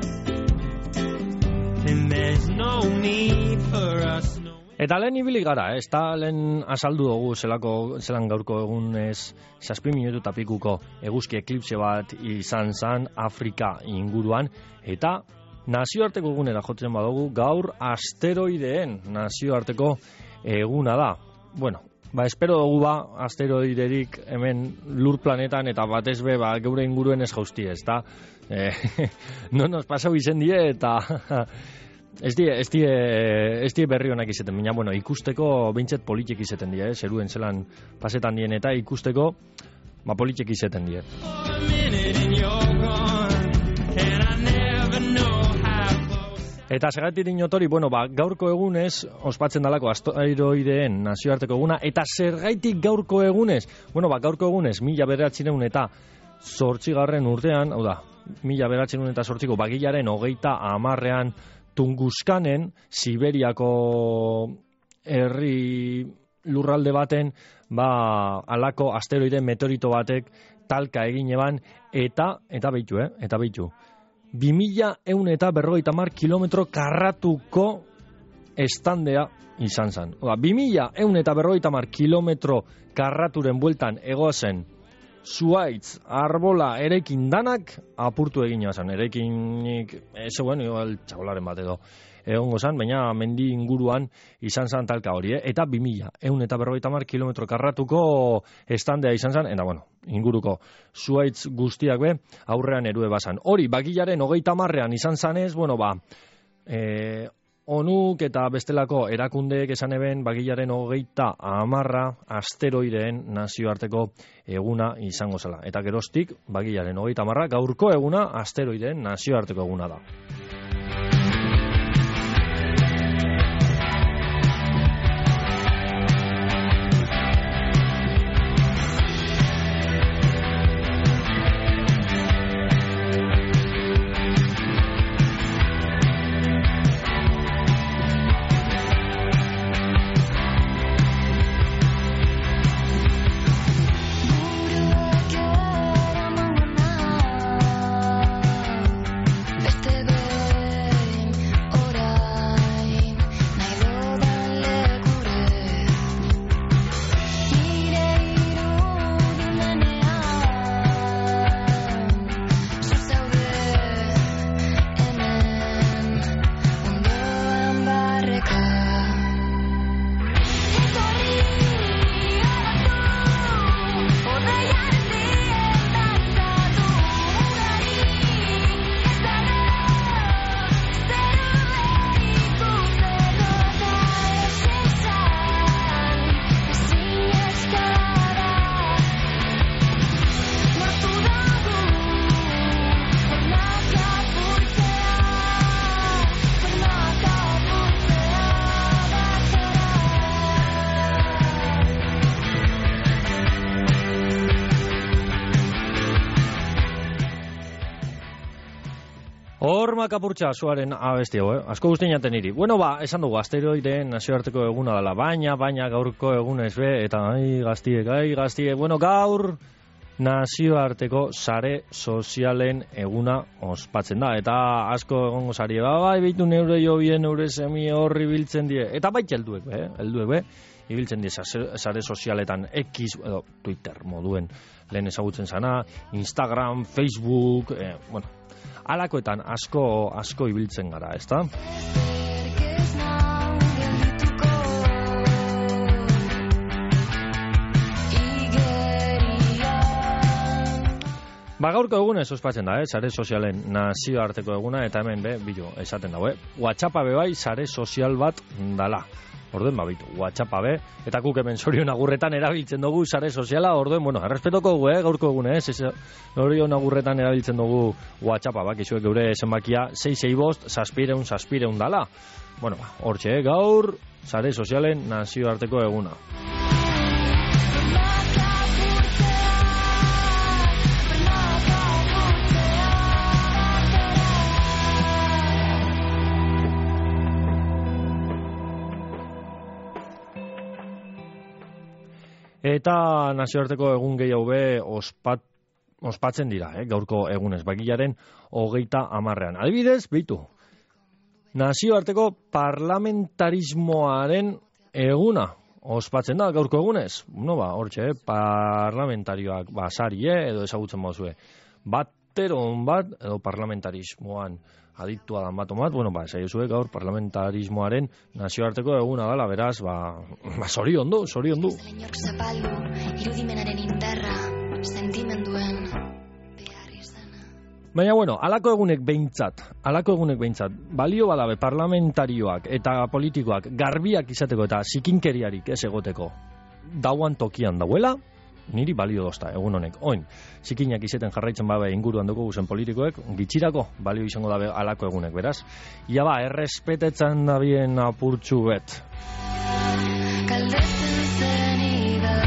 And there's no need for us. Eta lehen ibili gara, ez da lehen azaldu dugu zelako, zelan gaurko egunez zazpi minutu tapikuko eguzki eklipse bat izan zan Afrika inguruan, eta nazioarteko egunera jotzen badugu gaur asteroideen nazioarteko eguna da. Bueno, ba, espero dugu ba, asteroiderik hemen lur planetan eta batez be, ba, geure inguruen ez jauzti, ez da? Eh, no nos pasau izen die eta ez die, ez die, ez die berri honak izeten, baina, bueno, ikusteko behintzet politik izeten die, eh? Zeruen zelan pasetan dien eta ikusteko ba, politik izeten die. Eta segatik inotori, bueno, ba, gaurko egunez ospatzen dalako asteroideen nazioarteko eguna, eta zergaitik gaurko egunez, bueno, ba, gaurko egunez mila bederatzireun eta zortzigarren urtean, hau da, mila bederatzireun eta zortziko bagilaren hogeita hamarrean Tunguskanen, Siberiako herri lurralde baten, ba, alako asteroide meteorito batek talka egin eban, eta, eta behitu, eh, eta behitu. bi mila eun eta berrogeita hamar kilometro karratuko estandea izan zen. Oda, bi mila eun eta berrogeita hamar kilometro karraturen bueltan egoazen zuaitz, arbola, erekin danak apurtu egin zan. Erekinik, ez zegoen, igual txabolaren bat edo egongo zan, baina mendi inguruan izan zan talka hori, eh? Eta bi mila, ehun eta berrogeita hamar kilometro karratuko estandea izan zan, eta bueno, inguruko zuaitz guztiak be, aurrean erue bazan. Hori, bagilaren hogeita hamarrean izan zanez, bueno, ba, e, onuk eta bestelako erakundeek esan eben bagilaren hogeita hamarra asteroideen nazioarteko eguna izango zela. Eta geroztik, bagilaren hogeita hamarra gaurko eguna asteroideen nazioarteko eguna da. Kapurtxa zuaren abesti hau, eh? Asko guztien jaten niri. Bueno, ba, esan dugu, asteroideen nazioarteko eguna dela, baina, baina gaurko egunez be, eta ai, gaztiek, ai, gaztiek, bueno, gaur nazioarteko sare sozialen eguna ospatzen da, eta asko egongo sari, ba, bai, behitu neure jobien, neure semi horri biltzen die, eta baita helduek be, helduek be, ibiltzen die sare sozialetan X, edo Twitter moduen lehen ezagutzen zana, Instagram, Facebook, eh, bueno, alakoetan asko asko ibiltzen gara, ezta? Ba, gaurko egunez ospatzen da, eh? Sare sozialen nazioarteko eguna, eta hemen be, bilo, esaten dago, eh? WhatsAppa be bai, sare sozial bat dala. Orduen, babitu, WhatsAppa be, eta guk hemen Sorion Agurretan erabiltzen dugu sare soziala, orduen, bueno, errespetoko dugu, eh, gaurko egun, eh, Sorion Agurretan erabiltzen dugu WhatsAppa, bak, izuek geure zenbakia, sei sei bost, zazpireun, zazpireun dala. Bueno, ba, hortxe, eh, gaur, sare sozialen nazioarteko eguna. Eta nazioarteko egun gehiago be ospat, ospatzen dira, eh, gaurko egunez, bagilaren hogeita hamarrean. Adibidez, behitu, nazioarteko parlamentarismoaren eguna ospatzen da gaurko egunez. No ba, hortxe, eh, parlamentarioak basari, eh, edo ezagutzen bozue. Bateron bat, edo parlamentarismoan adiktua dan bat omat, bueno, ba, esaiozue gaur parlamentarismoaren nazioarteko eguna dela, beraz, ba, ba zorion du, zorion du. Inork zapaldu, irudimenaren indarra, sentimenduen. Baina, bueno, alako egunek behintzat, alako egunek behintzat, balio badabe parlamentarioak eta politikoak garbiak izateko eta zikinkeriarik ez egoteko dauan tokian dauela, niri balio dozta, egun honek. Oin, zikinak izeten jarraitzen babe inguruan dugu guzen politikoek, gitxirako balio izango dabe alako egunek, beraz. Ia ba, errespetetzen da bien apurtxu bet. Galdetzen zen idan.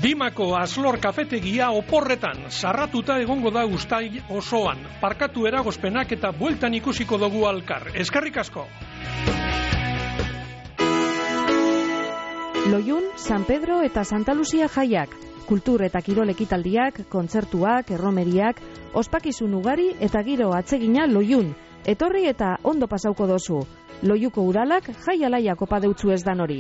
Dimako Aslor kafetegia oporretan, sarratuta egongo da uztai osoan. Parkatu eragozpenak eta bueltan ikusiko dugu alkar. Eskerrik asko! Loiun, San Pedro eta Santa Lucia jaiak. Kultur eta kirol ekitaldiak, kontzertuak, erromeriak, ospakizun ugari eta giro atsegina Loiun. Etorri eta ondo pasauko dozu. Loiuko Uralak jai alaia kopa deutzu ez dan hori.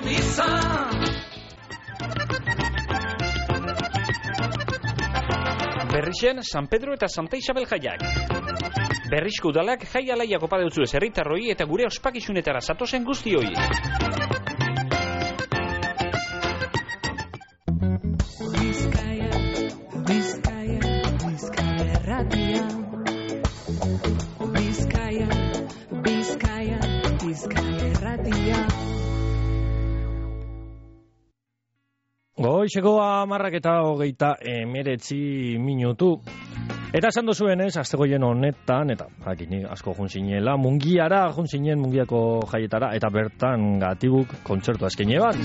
Berrixen, San Pedro eta Santa Isabel jaiak. Berrizko Udalak jai alaia kopa deutzu ez herritarroi eta gure ospakizunetara zatozen guztioi. Bizkaia, Bizkaia, Bizkaia erratia. Goizeko hamarrak eta hogeita emeretzi minutu. Eta esan dozuen ez, astegoien honetan, eta jakini asko junzinela, mungiara junzinen mungiako jaietara, eta bertan gatibuk kontzertu azkene bat.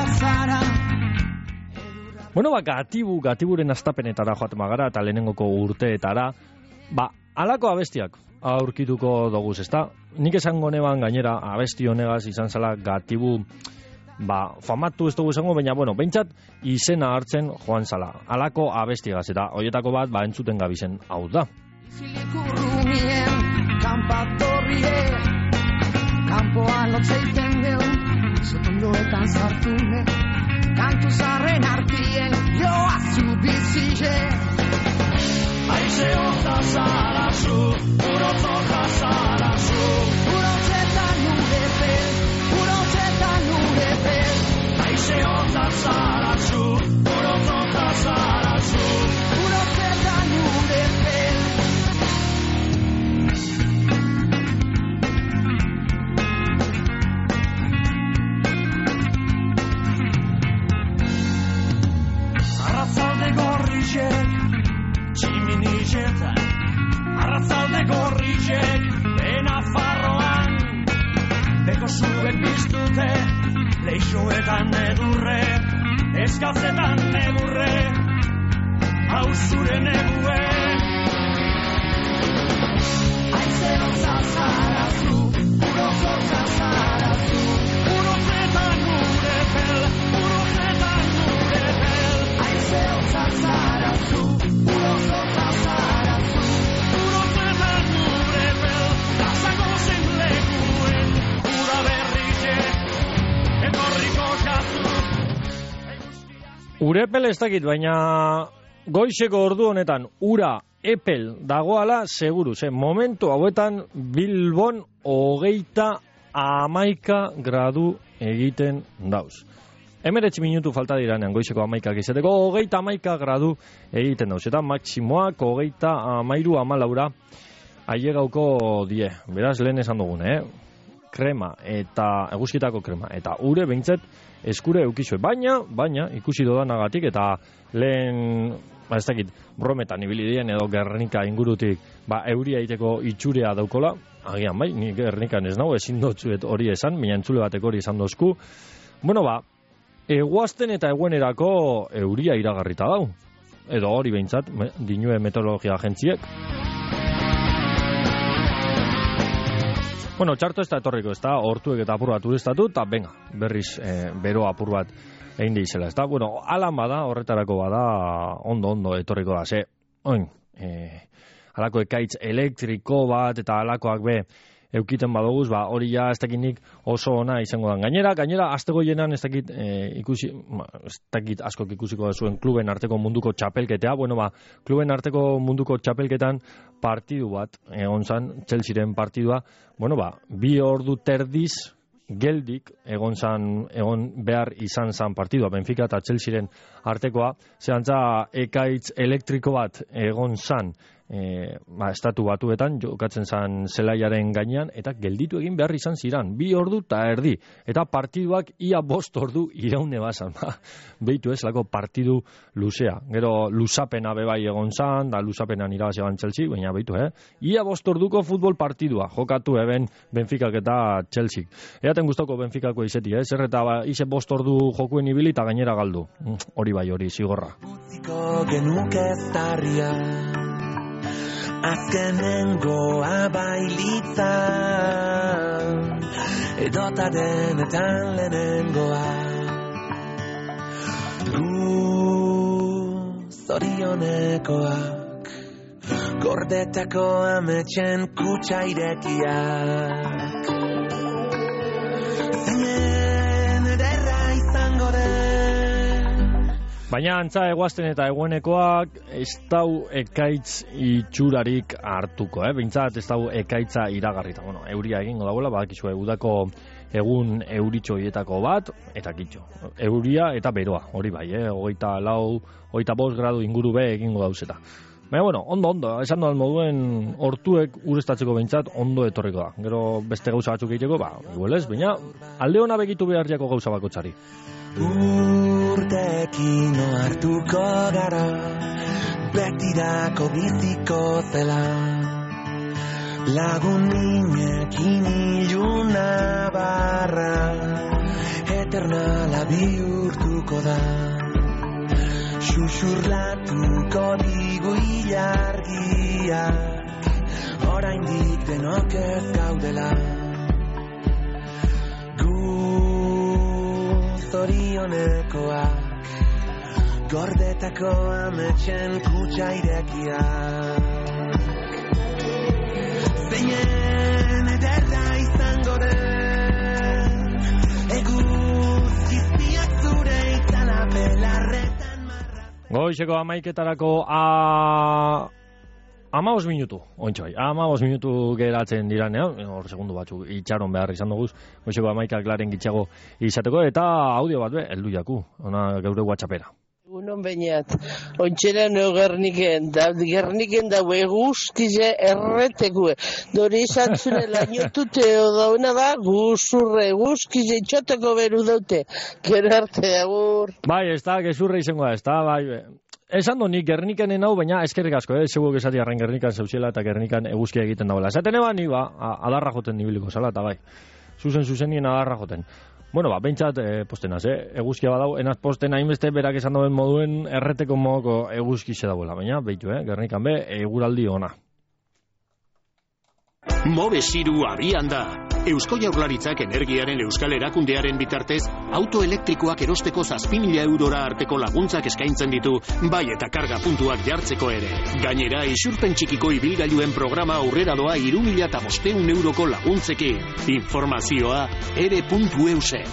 Bueno, ba, gatibu, gatiburen astapenetara joaten magara, eta lehenengoko urteetara, ba, alako abestiak aurkituko doguz, ezta? Nik esango neban gainera abesti honegaz izan zela gatibu, ba, famatu ez dugu esango, baina, bueno, behintzat izena hartzen joan zala. Alako abestigaz, eta horietako bat, ba, entzuten gabizen hau da. Zilikurrumien, kanpatorrie, kanpoan lotzeiten deun, zotondoetan zartune, kantu zarren artien, joa zu bizile. Aize hota zara zu, urotzoka zara zu, urotzetan nure pel, urotzetan nure pel. Aize hota zara zu, urotzoka zara zu, urotzetan nure pel. Arratzalde gorrizek, tximinizetan, arratzalde gorrizek, dena farroan, beko zuek biztute, leixoetan edurre, eskatzetan edurre, hau zure negue. Aize hotza zara zu, urotzoka zara zu, urotzetan nure pel, urotzetan nure pel. Aize hotza zara zu, urotzoka zara zu, urotzetan nure pel. Gazako zen lekuen, ura berrize, etorriko jazu. Urepel ez dakit, baina goizeko ordu honetan ura epel dagoala seguru, ze momentu hauetan Bilbon hogeita hamaika gradu egiten dauz. Emeretzi minutu falta diranean goizeko hamaikak izateko, hogeita hamaika gradu egiten dauz, eta maksimoak hogeita hamairu hamalaura ailegauko die. Beraz, lehen esan dugun, eh? Krema eta eguzkitako krema eta ure behintzet eskure eukizue, baina, baina ikusi dodanagatik eta lehen, ba ez dakit, brometan ibili dien edo Gernika ingurutik, ba euria egiteko itxurea daukola, agian bai, ni Gernikan ez nago, ezin dotzuet hori esan, baina entzule batek hori esan dozku. Bueno, ba, eguazten eta eguenerako euria iragarrita dau, edo hori behintzat, me, dinue meteorologia agentziek. Bueno, txarto ez da etorriko, ez da, hortuek eta apur bat urestatu, eta venga, berriz e, bero apur bat egin dizela, ez da. Bueno, alan bada, horretarako bada, ondo-ondo etorriko da, ze, oin, e, alako ekaitz elektriko bat, eta alakoak be, eukiten badoguz, ba, hori ja ez dakinik oso ona izango da. Gainera, gainera, astegoienan ez dakit e, ikusi, ma, ez dakit askok ikusiko zuen kluben arteko munduko txapelketea, bueno, ba, kluben arteko munduko txapelketan partidu bat, egon zan, Chelsearen partidua, bueno, ba, bi ordu terdiz geldik egon zan, egon behar izan zan partidua, Benfica eta Chelsearen artekoa, zehantza ekaitz elektriko bat egon zan e, ba, estatu batuetan jokatzen zan zelaiaren gainean, eta gelditu egin behar izan ziran, bi ordu eta erdi, eta partiduak ia bost ordu iraune bazan, ba, behitu ez, lako partidu luzea, gero luzapena bebai egon zan, da luzapenan irabaz egan Chelsea, baina behitu, eh? Ia bost orduko futbol partidua, jokatu eben Benficak eta Chelsea. Eaten gustoko Benficako izeti, eh? Zer eta ba, ize bost ordu jokuen ibili eta gainera galdu. Mm, hori bai, hori, zigorra. Genuke zarria azkenengoa bailitza edota denetan lehenengoa gu zorionekoak gordetako ametxen kutsa irekiak zeinen ederra izango den. Baina antza eguazten eta eguenekoak ez dau ekaitz itxurarik hartuko, eh? Bintzat ez dau ekaitza iragarrita. Bueno, euria egingo dagoela, badakizu udako egun euritxoietako bat, eta kitxo. Euria eta beroa, hori bai, eh? Hogeita lau, hogeita bost gradu inguru be egingo dauzeta. Baina, bueno, ondo, ondo, esan doan moduen hortuek urestatzeko behintzat ondo etorriko da. Gero beste gauza batzuk egiteko, ba, igual ez, baina alde hona begitu behar jako gauza bakotxari. Urtekin hartuko gara betirako biziko zela lagun ninekin iluna barra eternala bihurtuko da xuxurlatuko digu ilargiak oraindik denok ez gaudela zorionekoak gordetako ametxen kutsa irekiak zeinen ederra izango den eguzkizpiak zure itzala belarretan Goizeko amaiketarako a... Amabos minutu, ontsa bai, amabos minutu geratzen diranean, hor segundu batzuk itxaron behar izan duguz, goizeko amaikak laren gitxago izateko, eta audio bat be, heldu jaku, ona geure WhatsAppera. Egunon bainat, ontxera no Gerniken, da Gerniken daue guztize erretekue, dori izan zure lainotute dauna da, guzurre, guztize itxoteko beru daute, gero arte, agur. Bai, ez da, gezurre izango da, ez da, bai, esan do nik Gernikenen hau, baina eskerrik asko, eh? Seguk esati arren Gernikan zeuziela eta Gernikan eguzkia egiten dagoela. Esaten eba, ni ba, adarra joten nibiliko zala, eta bai, zuzen zuzenien adarra joten. Bueno, ba, behintzat eh, postenaz, eh? Eguzkia badau, enaz posten hainbeste berak esan doen moduen erreteko modoko eguzkize dagoela, baina, behitu, eh? Gernikan be, eguraldi ona. Mobes hiru abian da. Eusko Jaurlaritzak Energiaren Euskal Erakundearen bitartez, auto elektrikoak erosteko zazpi mila eurora arteko laguntzak eskaintzen ditu, bai eta karga puntuak jartzeko ere. Gainera, isurpen txikiko ibilgailuen programa aurrera doa hiru mila bostehun euroko laguntzekin. Informazioa ere puntu eusen.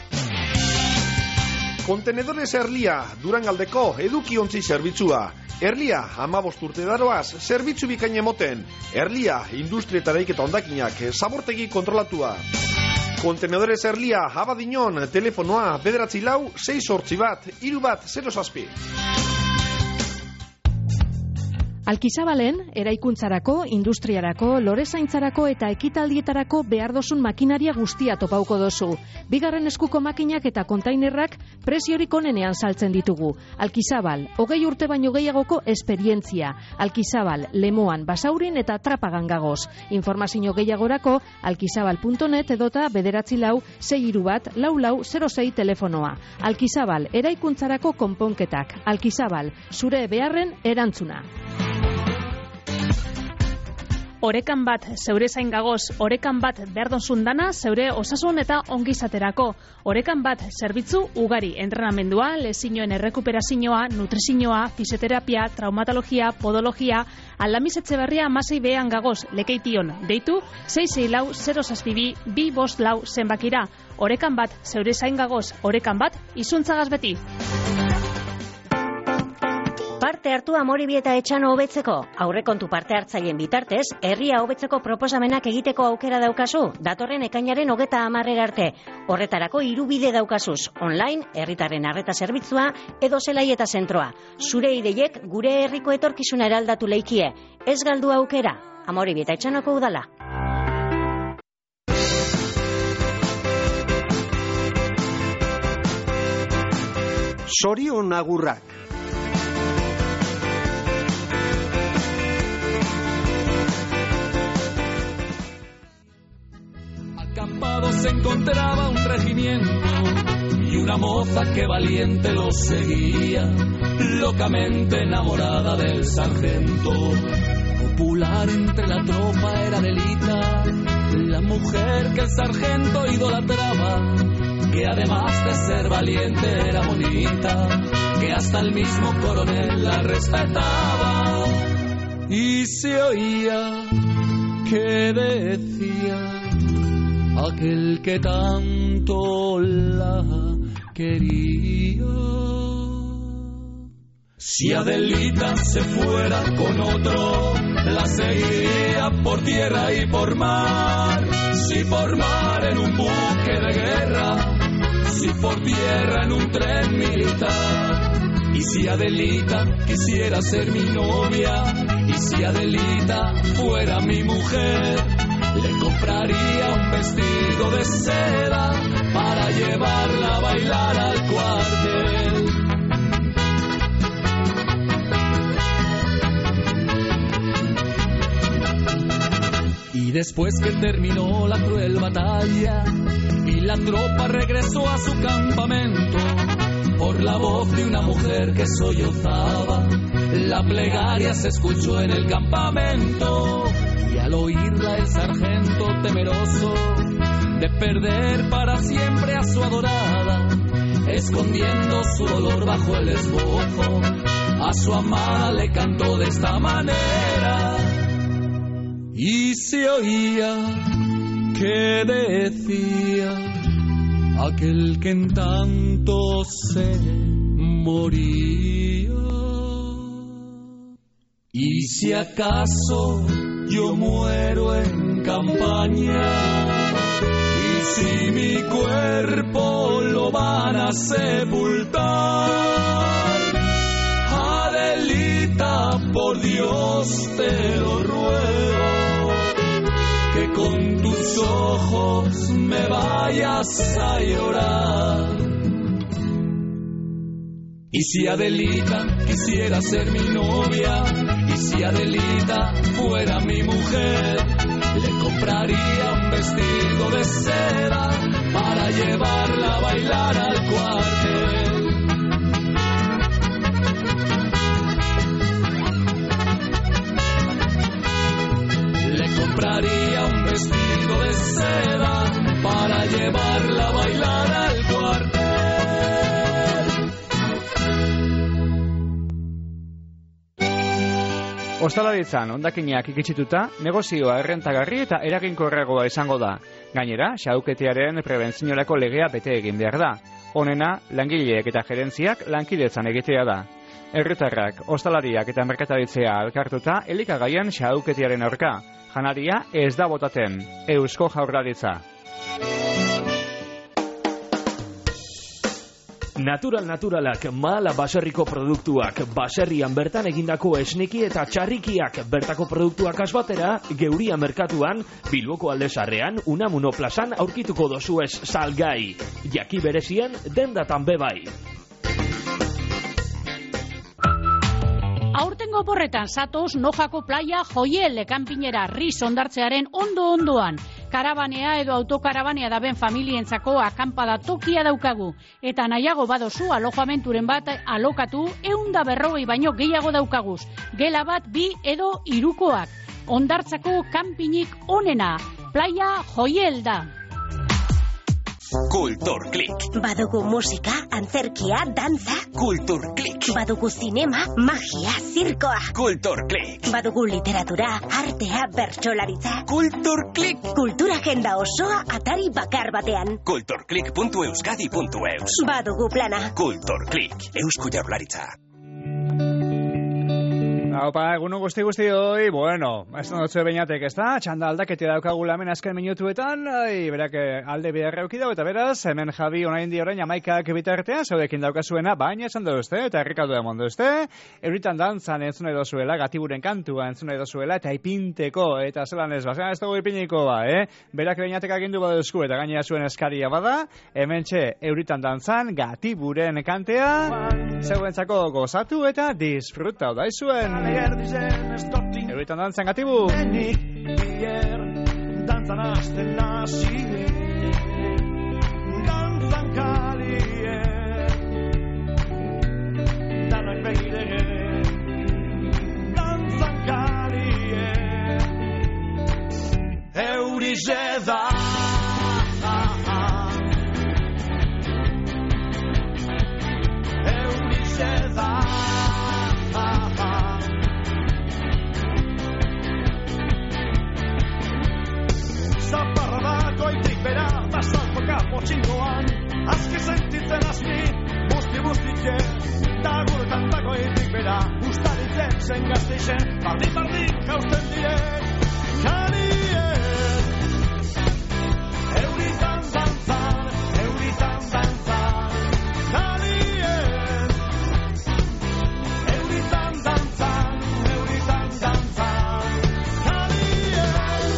Kontenedores Erlia, Durangaldeko edukiontzi zerbitzua. Erlia, hamabost urte daroaz, zerbitzu bikain emoten. Erlia, industrietareik eta ondakinak, zabortegi kontrolatua. Kontenedores Erlia, Abadiñon, telefonoa, bederatzi lau, sei sortzi bat, hiru bat, zero zazpi. Alkizabalen, eraikuntzarako, industriarako, lorezaintzarako eta ekitaldietarako behar dozun makinaria guztia topauko dozu. Bigarren eskuko makinak eta kontainerrak preziorik onenean saltzen ditugu. Alkizabal, hogei urte baino gehiagoko esperientzia. Alkizabal, Lemoan, Basaurin eta Trapagan gagoz. Informazio gehiagorako, alkizabal puntu net edota bederatzi lau, sei hiru bat, lau lau, zero sei telefonoa. Alkizabal, eraikuntzarako konponketak. Alkizabal, zure beharren erantzuna. Orekan bat zeure zain gagoz, orekan bat berdonzun dana zeure osasun eta ongizaterako. Orekan bat zerbitzu ugari, entrenamendua, lezinoen errekuperazioa, nutrizioa, fisioterapia, traumatologia, podologia, Aldamiz Etxeberria amasei behan gagoz, lekeition, deitu, sei sei lau, zero zazpibi, bi bost lau zenbakira. Orekan bat zeure zain gagoz, orekan bat izuntzagaz beti. Parte hartu Amoribi eta Etxano hobetzeko. Aurrekontu parte hartzaileen bitartez, herria hobetzeko proposamenak egiteko aukera daukazu, datorren ekainaren hogeta hamarrera arte. Horretarako hiru bide daukazuz, online, herritarren arreta zerbitzua, edo zelaieta zentroa. Zure ideiek gure herriko etorkizuna eraldatu leikie. Ez galdu aukera, Amoribieta Etxanoko udala. Sorion agurrak. Acampado se encontraba un regimiento y una moza que valiente lo seguía, locamente enamorada del sargento. Popular entre la tropa era Adelita, la mujer que el sargento idolatraba, que además de ser valiente era bonita, que hasta el mismo coronel la respetaba. Y se oía que decía aquel que tanto la quería: si Adelita se fuera con otro, la seguiría por tierra y por mar. Si por mar en un buque de guerra, si por tierra en un tren militar. Y si Adelita quisiera ser mi novia, y si Adelita fuera mi mujer, le compraría un vestido de seda para llevarla a bailar al cuartel. Y después que terminó la cruel batalla y la tropa regresó a su campamento, por la voz de una mujer que sollozaba, la plegaria se escuchó en el campamento. Y al oírla el sargento, temeroso de perder para siempre a su adorada, escondiendo su dolor bajo el esbozo, a su amada le cantó de esta manera. Y se oía que decía aquel que en tanto se moría: y si acaso yo muero en campaña, y si mi cuerpo lo van a sepultar, Adelita, por Dios te lo ruego, que con tus ojos me vayas a llorar. Y si Adelita quisiera ser mi novia, y si Adelita fuera mi mujer, le compraría un vestido de seda para llevarla a bailar al cuartel. Le compraría un vestido de seda para llevarla a bailar al cuartel. Ostalaritzan hondakinak ikitsituta, negozioa errentagarri eta eraginkorragoa izango da. Gainera, xahuketearen prebentziorako legea bete egin behar da. Honena, langileek eta gerentziak lankidetzan egitea da. Herritarrak, ostalariak eta merkataritzea elkartuta elikagaien xahuketearen aurka. Janaria ez da botaten. Eusko Jaurlaritza. Natural naturalak, mahala baserriko produktuak, baserrian bertan egindako esneki eta txarrikiak, bertako produktuak asbatera, Geuria merkatuan, Bilboko aldezarrean, Unamuno plazan aurkituko dozuez salgai. Jaki berezien, dendatan bebai. Aurtengo porretan zatoz Nojako playa Joiel ekanpinera Riz ondartzearen ondo-ondoan. Karabanea edo autokarabanea daben familientzako akampada tokia daukagu. Eta nahiago badozu alojamenturen bat alokatu eunda berrogei baino gehiago daukaguz. Gela bat bi edo hirukoak. Ondartzako kanpinik onena. Playa Joiel da. Kulturklik. Badugu musika, antzerkia, dantza. Kulturklik. Badugu zinema, magia, zirkoa. Kulturklik. Badugu literatura, artea, bertsolaritza. Kulturklik. Kultura agenda osoa atari bakar batean. Kulturklik puntu euskadi puntu eus. Badugu plana. Kulturklik. Eusko Jaurlaritza. Opa, egunon guzti guzti hoi, bueno, ez dutzu beinatek, ez da? Txanda aldakete daukagula hemen azken minutuetan, ai, berak alde beharra euki dago, eta beraz, hemen Javi onain di orain amaikak bitartean, zaudekin daukazuena, baina esan duzte, eta herrikaldu emon duzte, euritan dantzan entzuna edozuela, gatiburen kantua entzuna edozuela, eta ipinteko, eta zelan ez, bazen ez dugu ipiniko ba, eh? Berak beinatek agindu baduzku, eta gainera zuen eskaria bada, hemen txe, euritan dantzan, gatiburen kantea, zeuentzako gozatu eta disfruta odaizuen. Euritan dantzan gatibu. Bier, dantzan azten nazi, dantzan kalie, danak begire, dantzan kalie, eurize da. Eurize da. Zaparra da goitik bera, da salpoka potxingoan, azki sentitzen azmi, busti bustitxe, da guretan da goitik bera, ustaritzen zen gazteixe, bardin bardin jausten dire, kanien, euritan dantzan, euritan dantzan, kanien, euritan dantzan, euritan dantzan, kanien.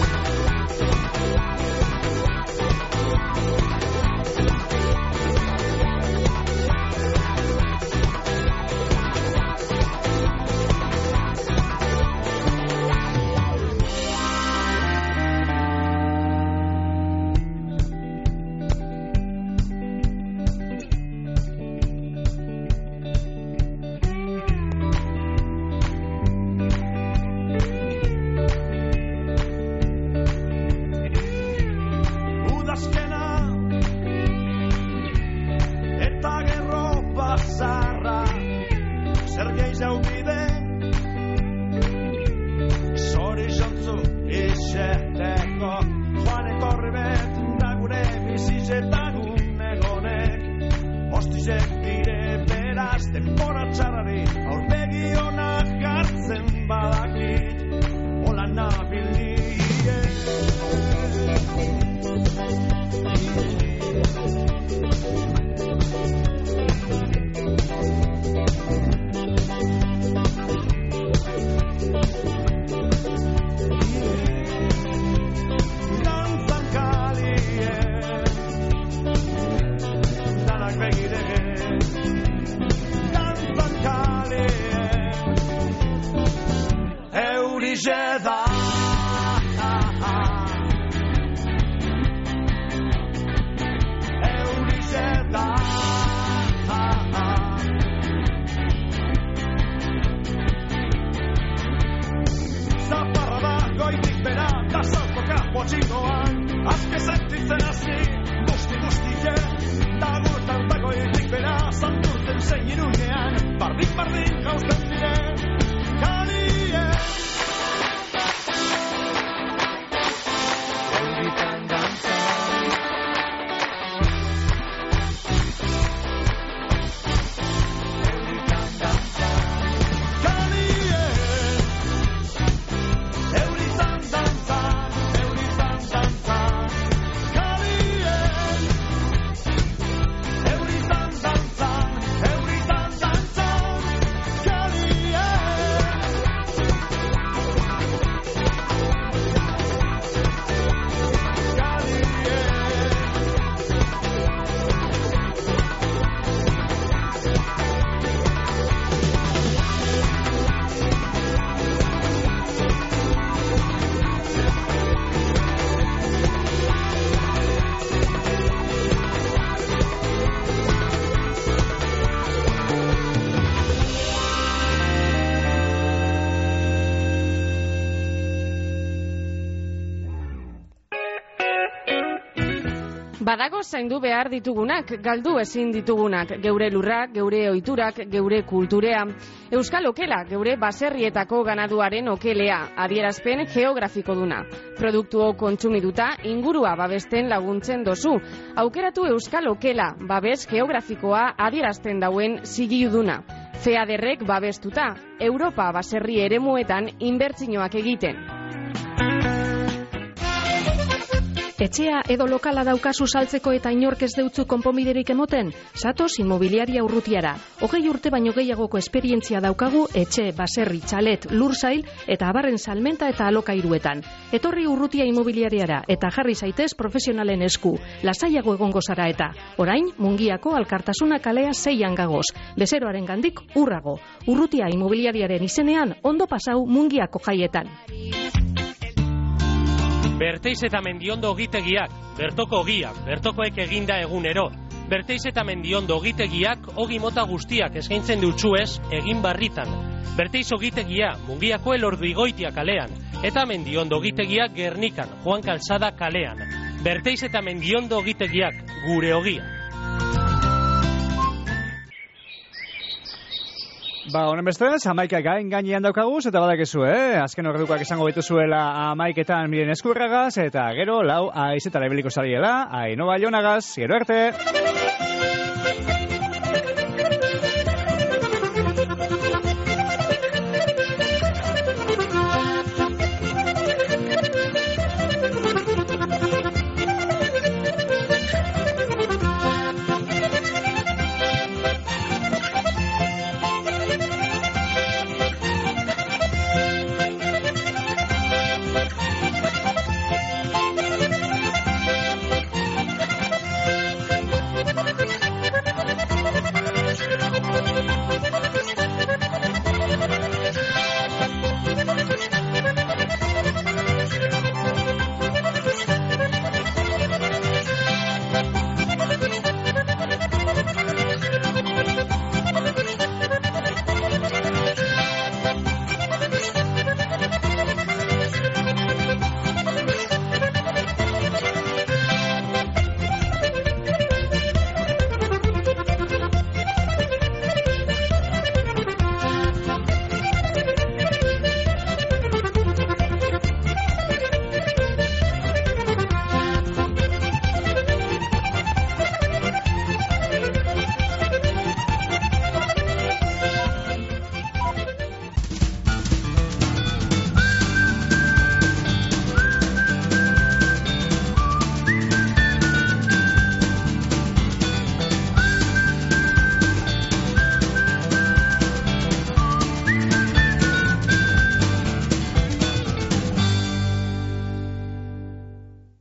Udazkena eta gerro bazarra zer gehiago bide zori jontzu izeteko joan etorri bet da gure bizitzetan unegonek ostizek dire beraz denbora txarrari aurpegi honak hartzen badakit hola nabilie. Dantzan kalie, danak begire, dantzan kalie, eurize da. Eurize da. Zaparra da goitik bera, da saltoka potxingoan, azke sentitzen hazi, busti bustike, da gurtan da goitik bera, santurten zein irunean, bardin bardin jausten dire, kalie. Euritan dantzan. Euritan dantzan. Kalie. Euritan dantzan. Euritan dantzan. Kalie. Euritan dantzan. Euritan dantzan. Kalie. Badago zaindu behar ditugunak, galdu ezin ditugunak, geure lurrak, geure ohiturak, geure kulturea. Euskal okela, geure baserrietako ganaduaren okelea, adierazpen geografiko duna. Produktuo kontsumiduta, ingurua babesten laguntzen dozu. Aukeratu Euskal okela, babes geografikoa adierazten dauen zigiluduna. Feaderrek babestuta, Europa baserri eremuetan inbertsioak egiten. Etxea edo lokala daukazu saltzeko eta inork ez deutzu konponbiderik emoten? Satos Inmobiliaria Urrutiara. Hogei urte baino gehiagoko esperientzia daukagu etxe, baserri, txalet, lursail eta abarren salmenta eta alokairuetan. Etorri Urrutia Inmobiliariara eta jarri zaitez profesionalen esku. Lasaiago egongo zara eta. Orain, Mungiako Alkartasuna kalea seian gagoz. Bezeroaren gandik urrago. Urrutia Inmobiliariaren izenean ondo pasau Mungiako jaietan. Berteiz eta Mendiondo ogitegiak, bertoko ogiak, bertokoek eginda egunero. Berteiz eta Mendiondo ogitegiak ogi mota guztiak eskaintzen dutxuez egin barritan. Berteiz ogitegia Mungiako Elorduigoitia kalean, eta Mendiondo ogitegiak Gernikan, Juan Calzada kalean. Berteiz eta Mendiondo ogitegiak, gure ogia. Ba, honen bestez, amaika gain gainean daukaguz, eta badakezu, eh? Azken ordukoak izango betuzuela amaiketan miren eskurragaz, eta gero lau aizetara ebeliko zariela, Ainhoa Jonagaz, gero arte!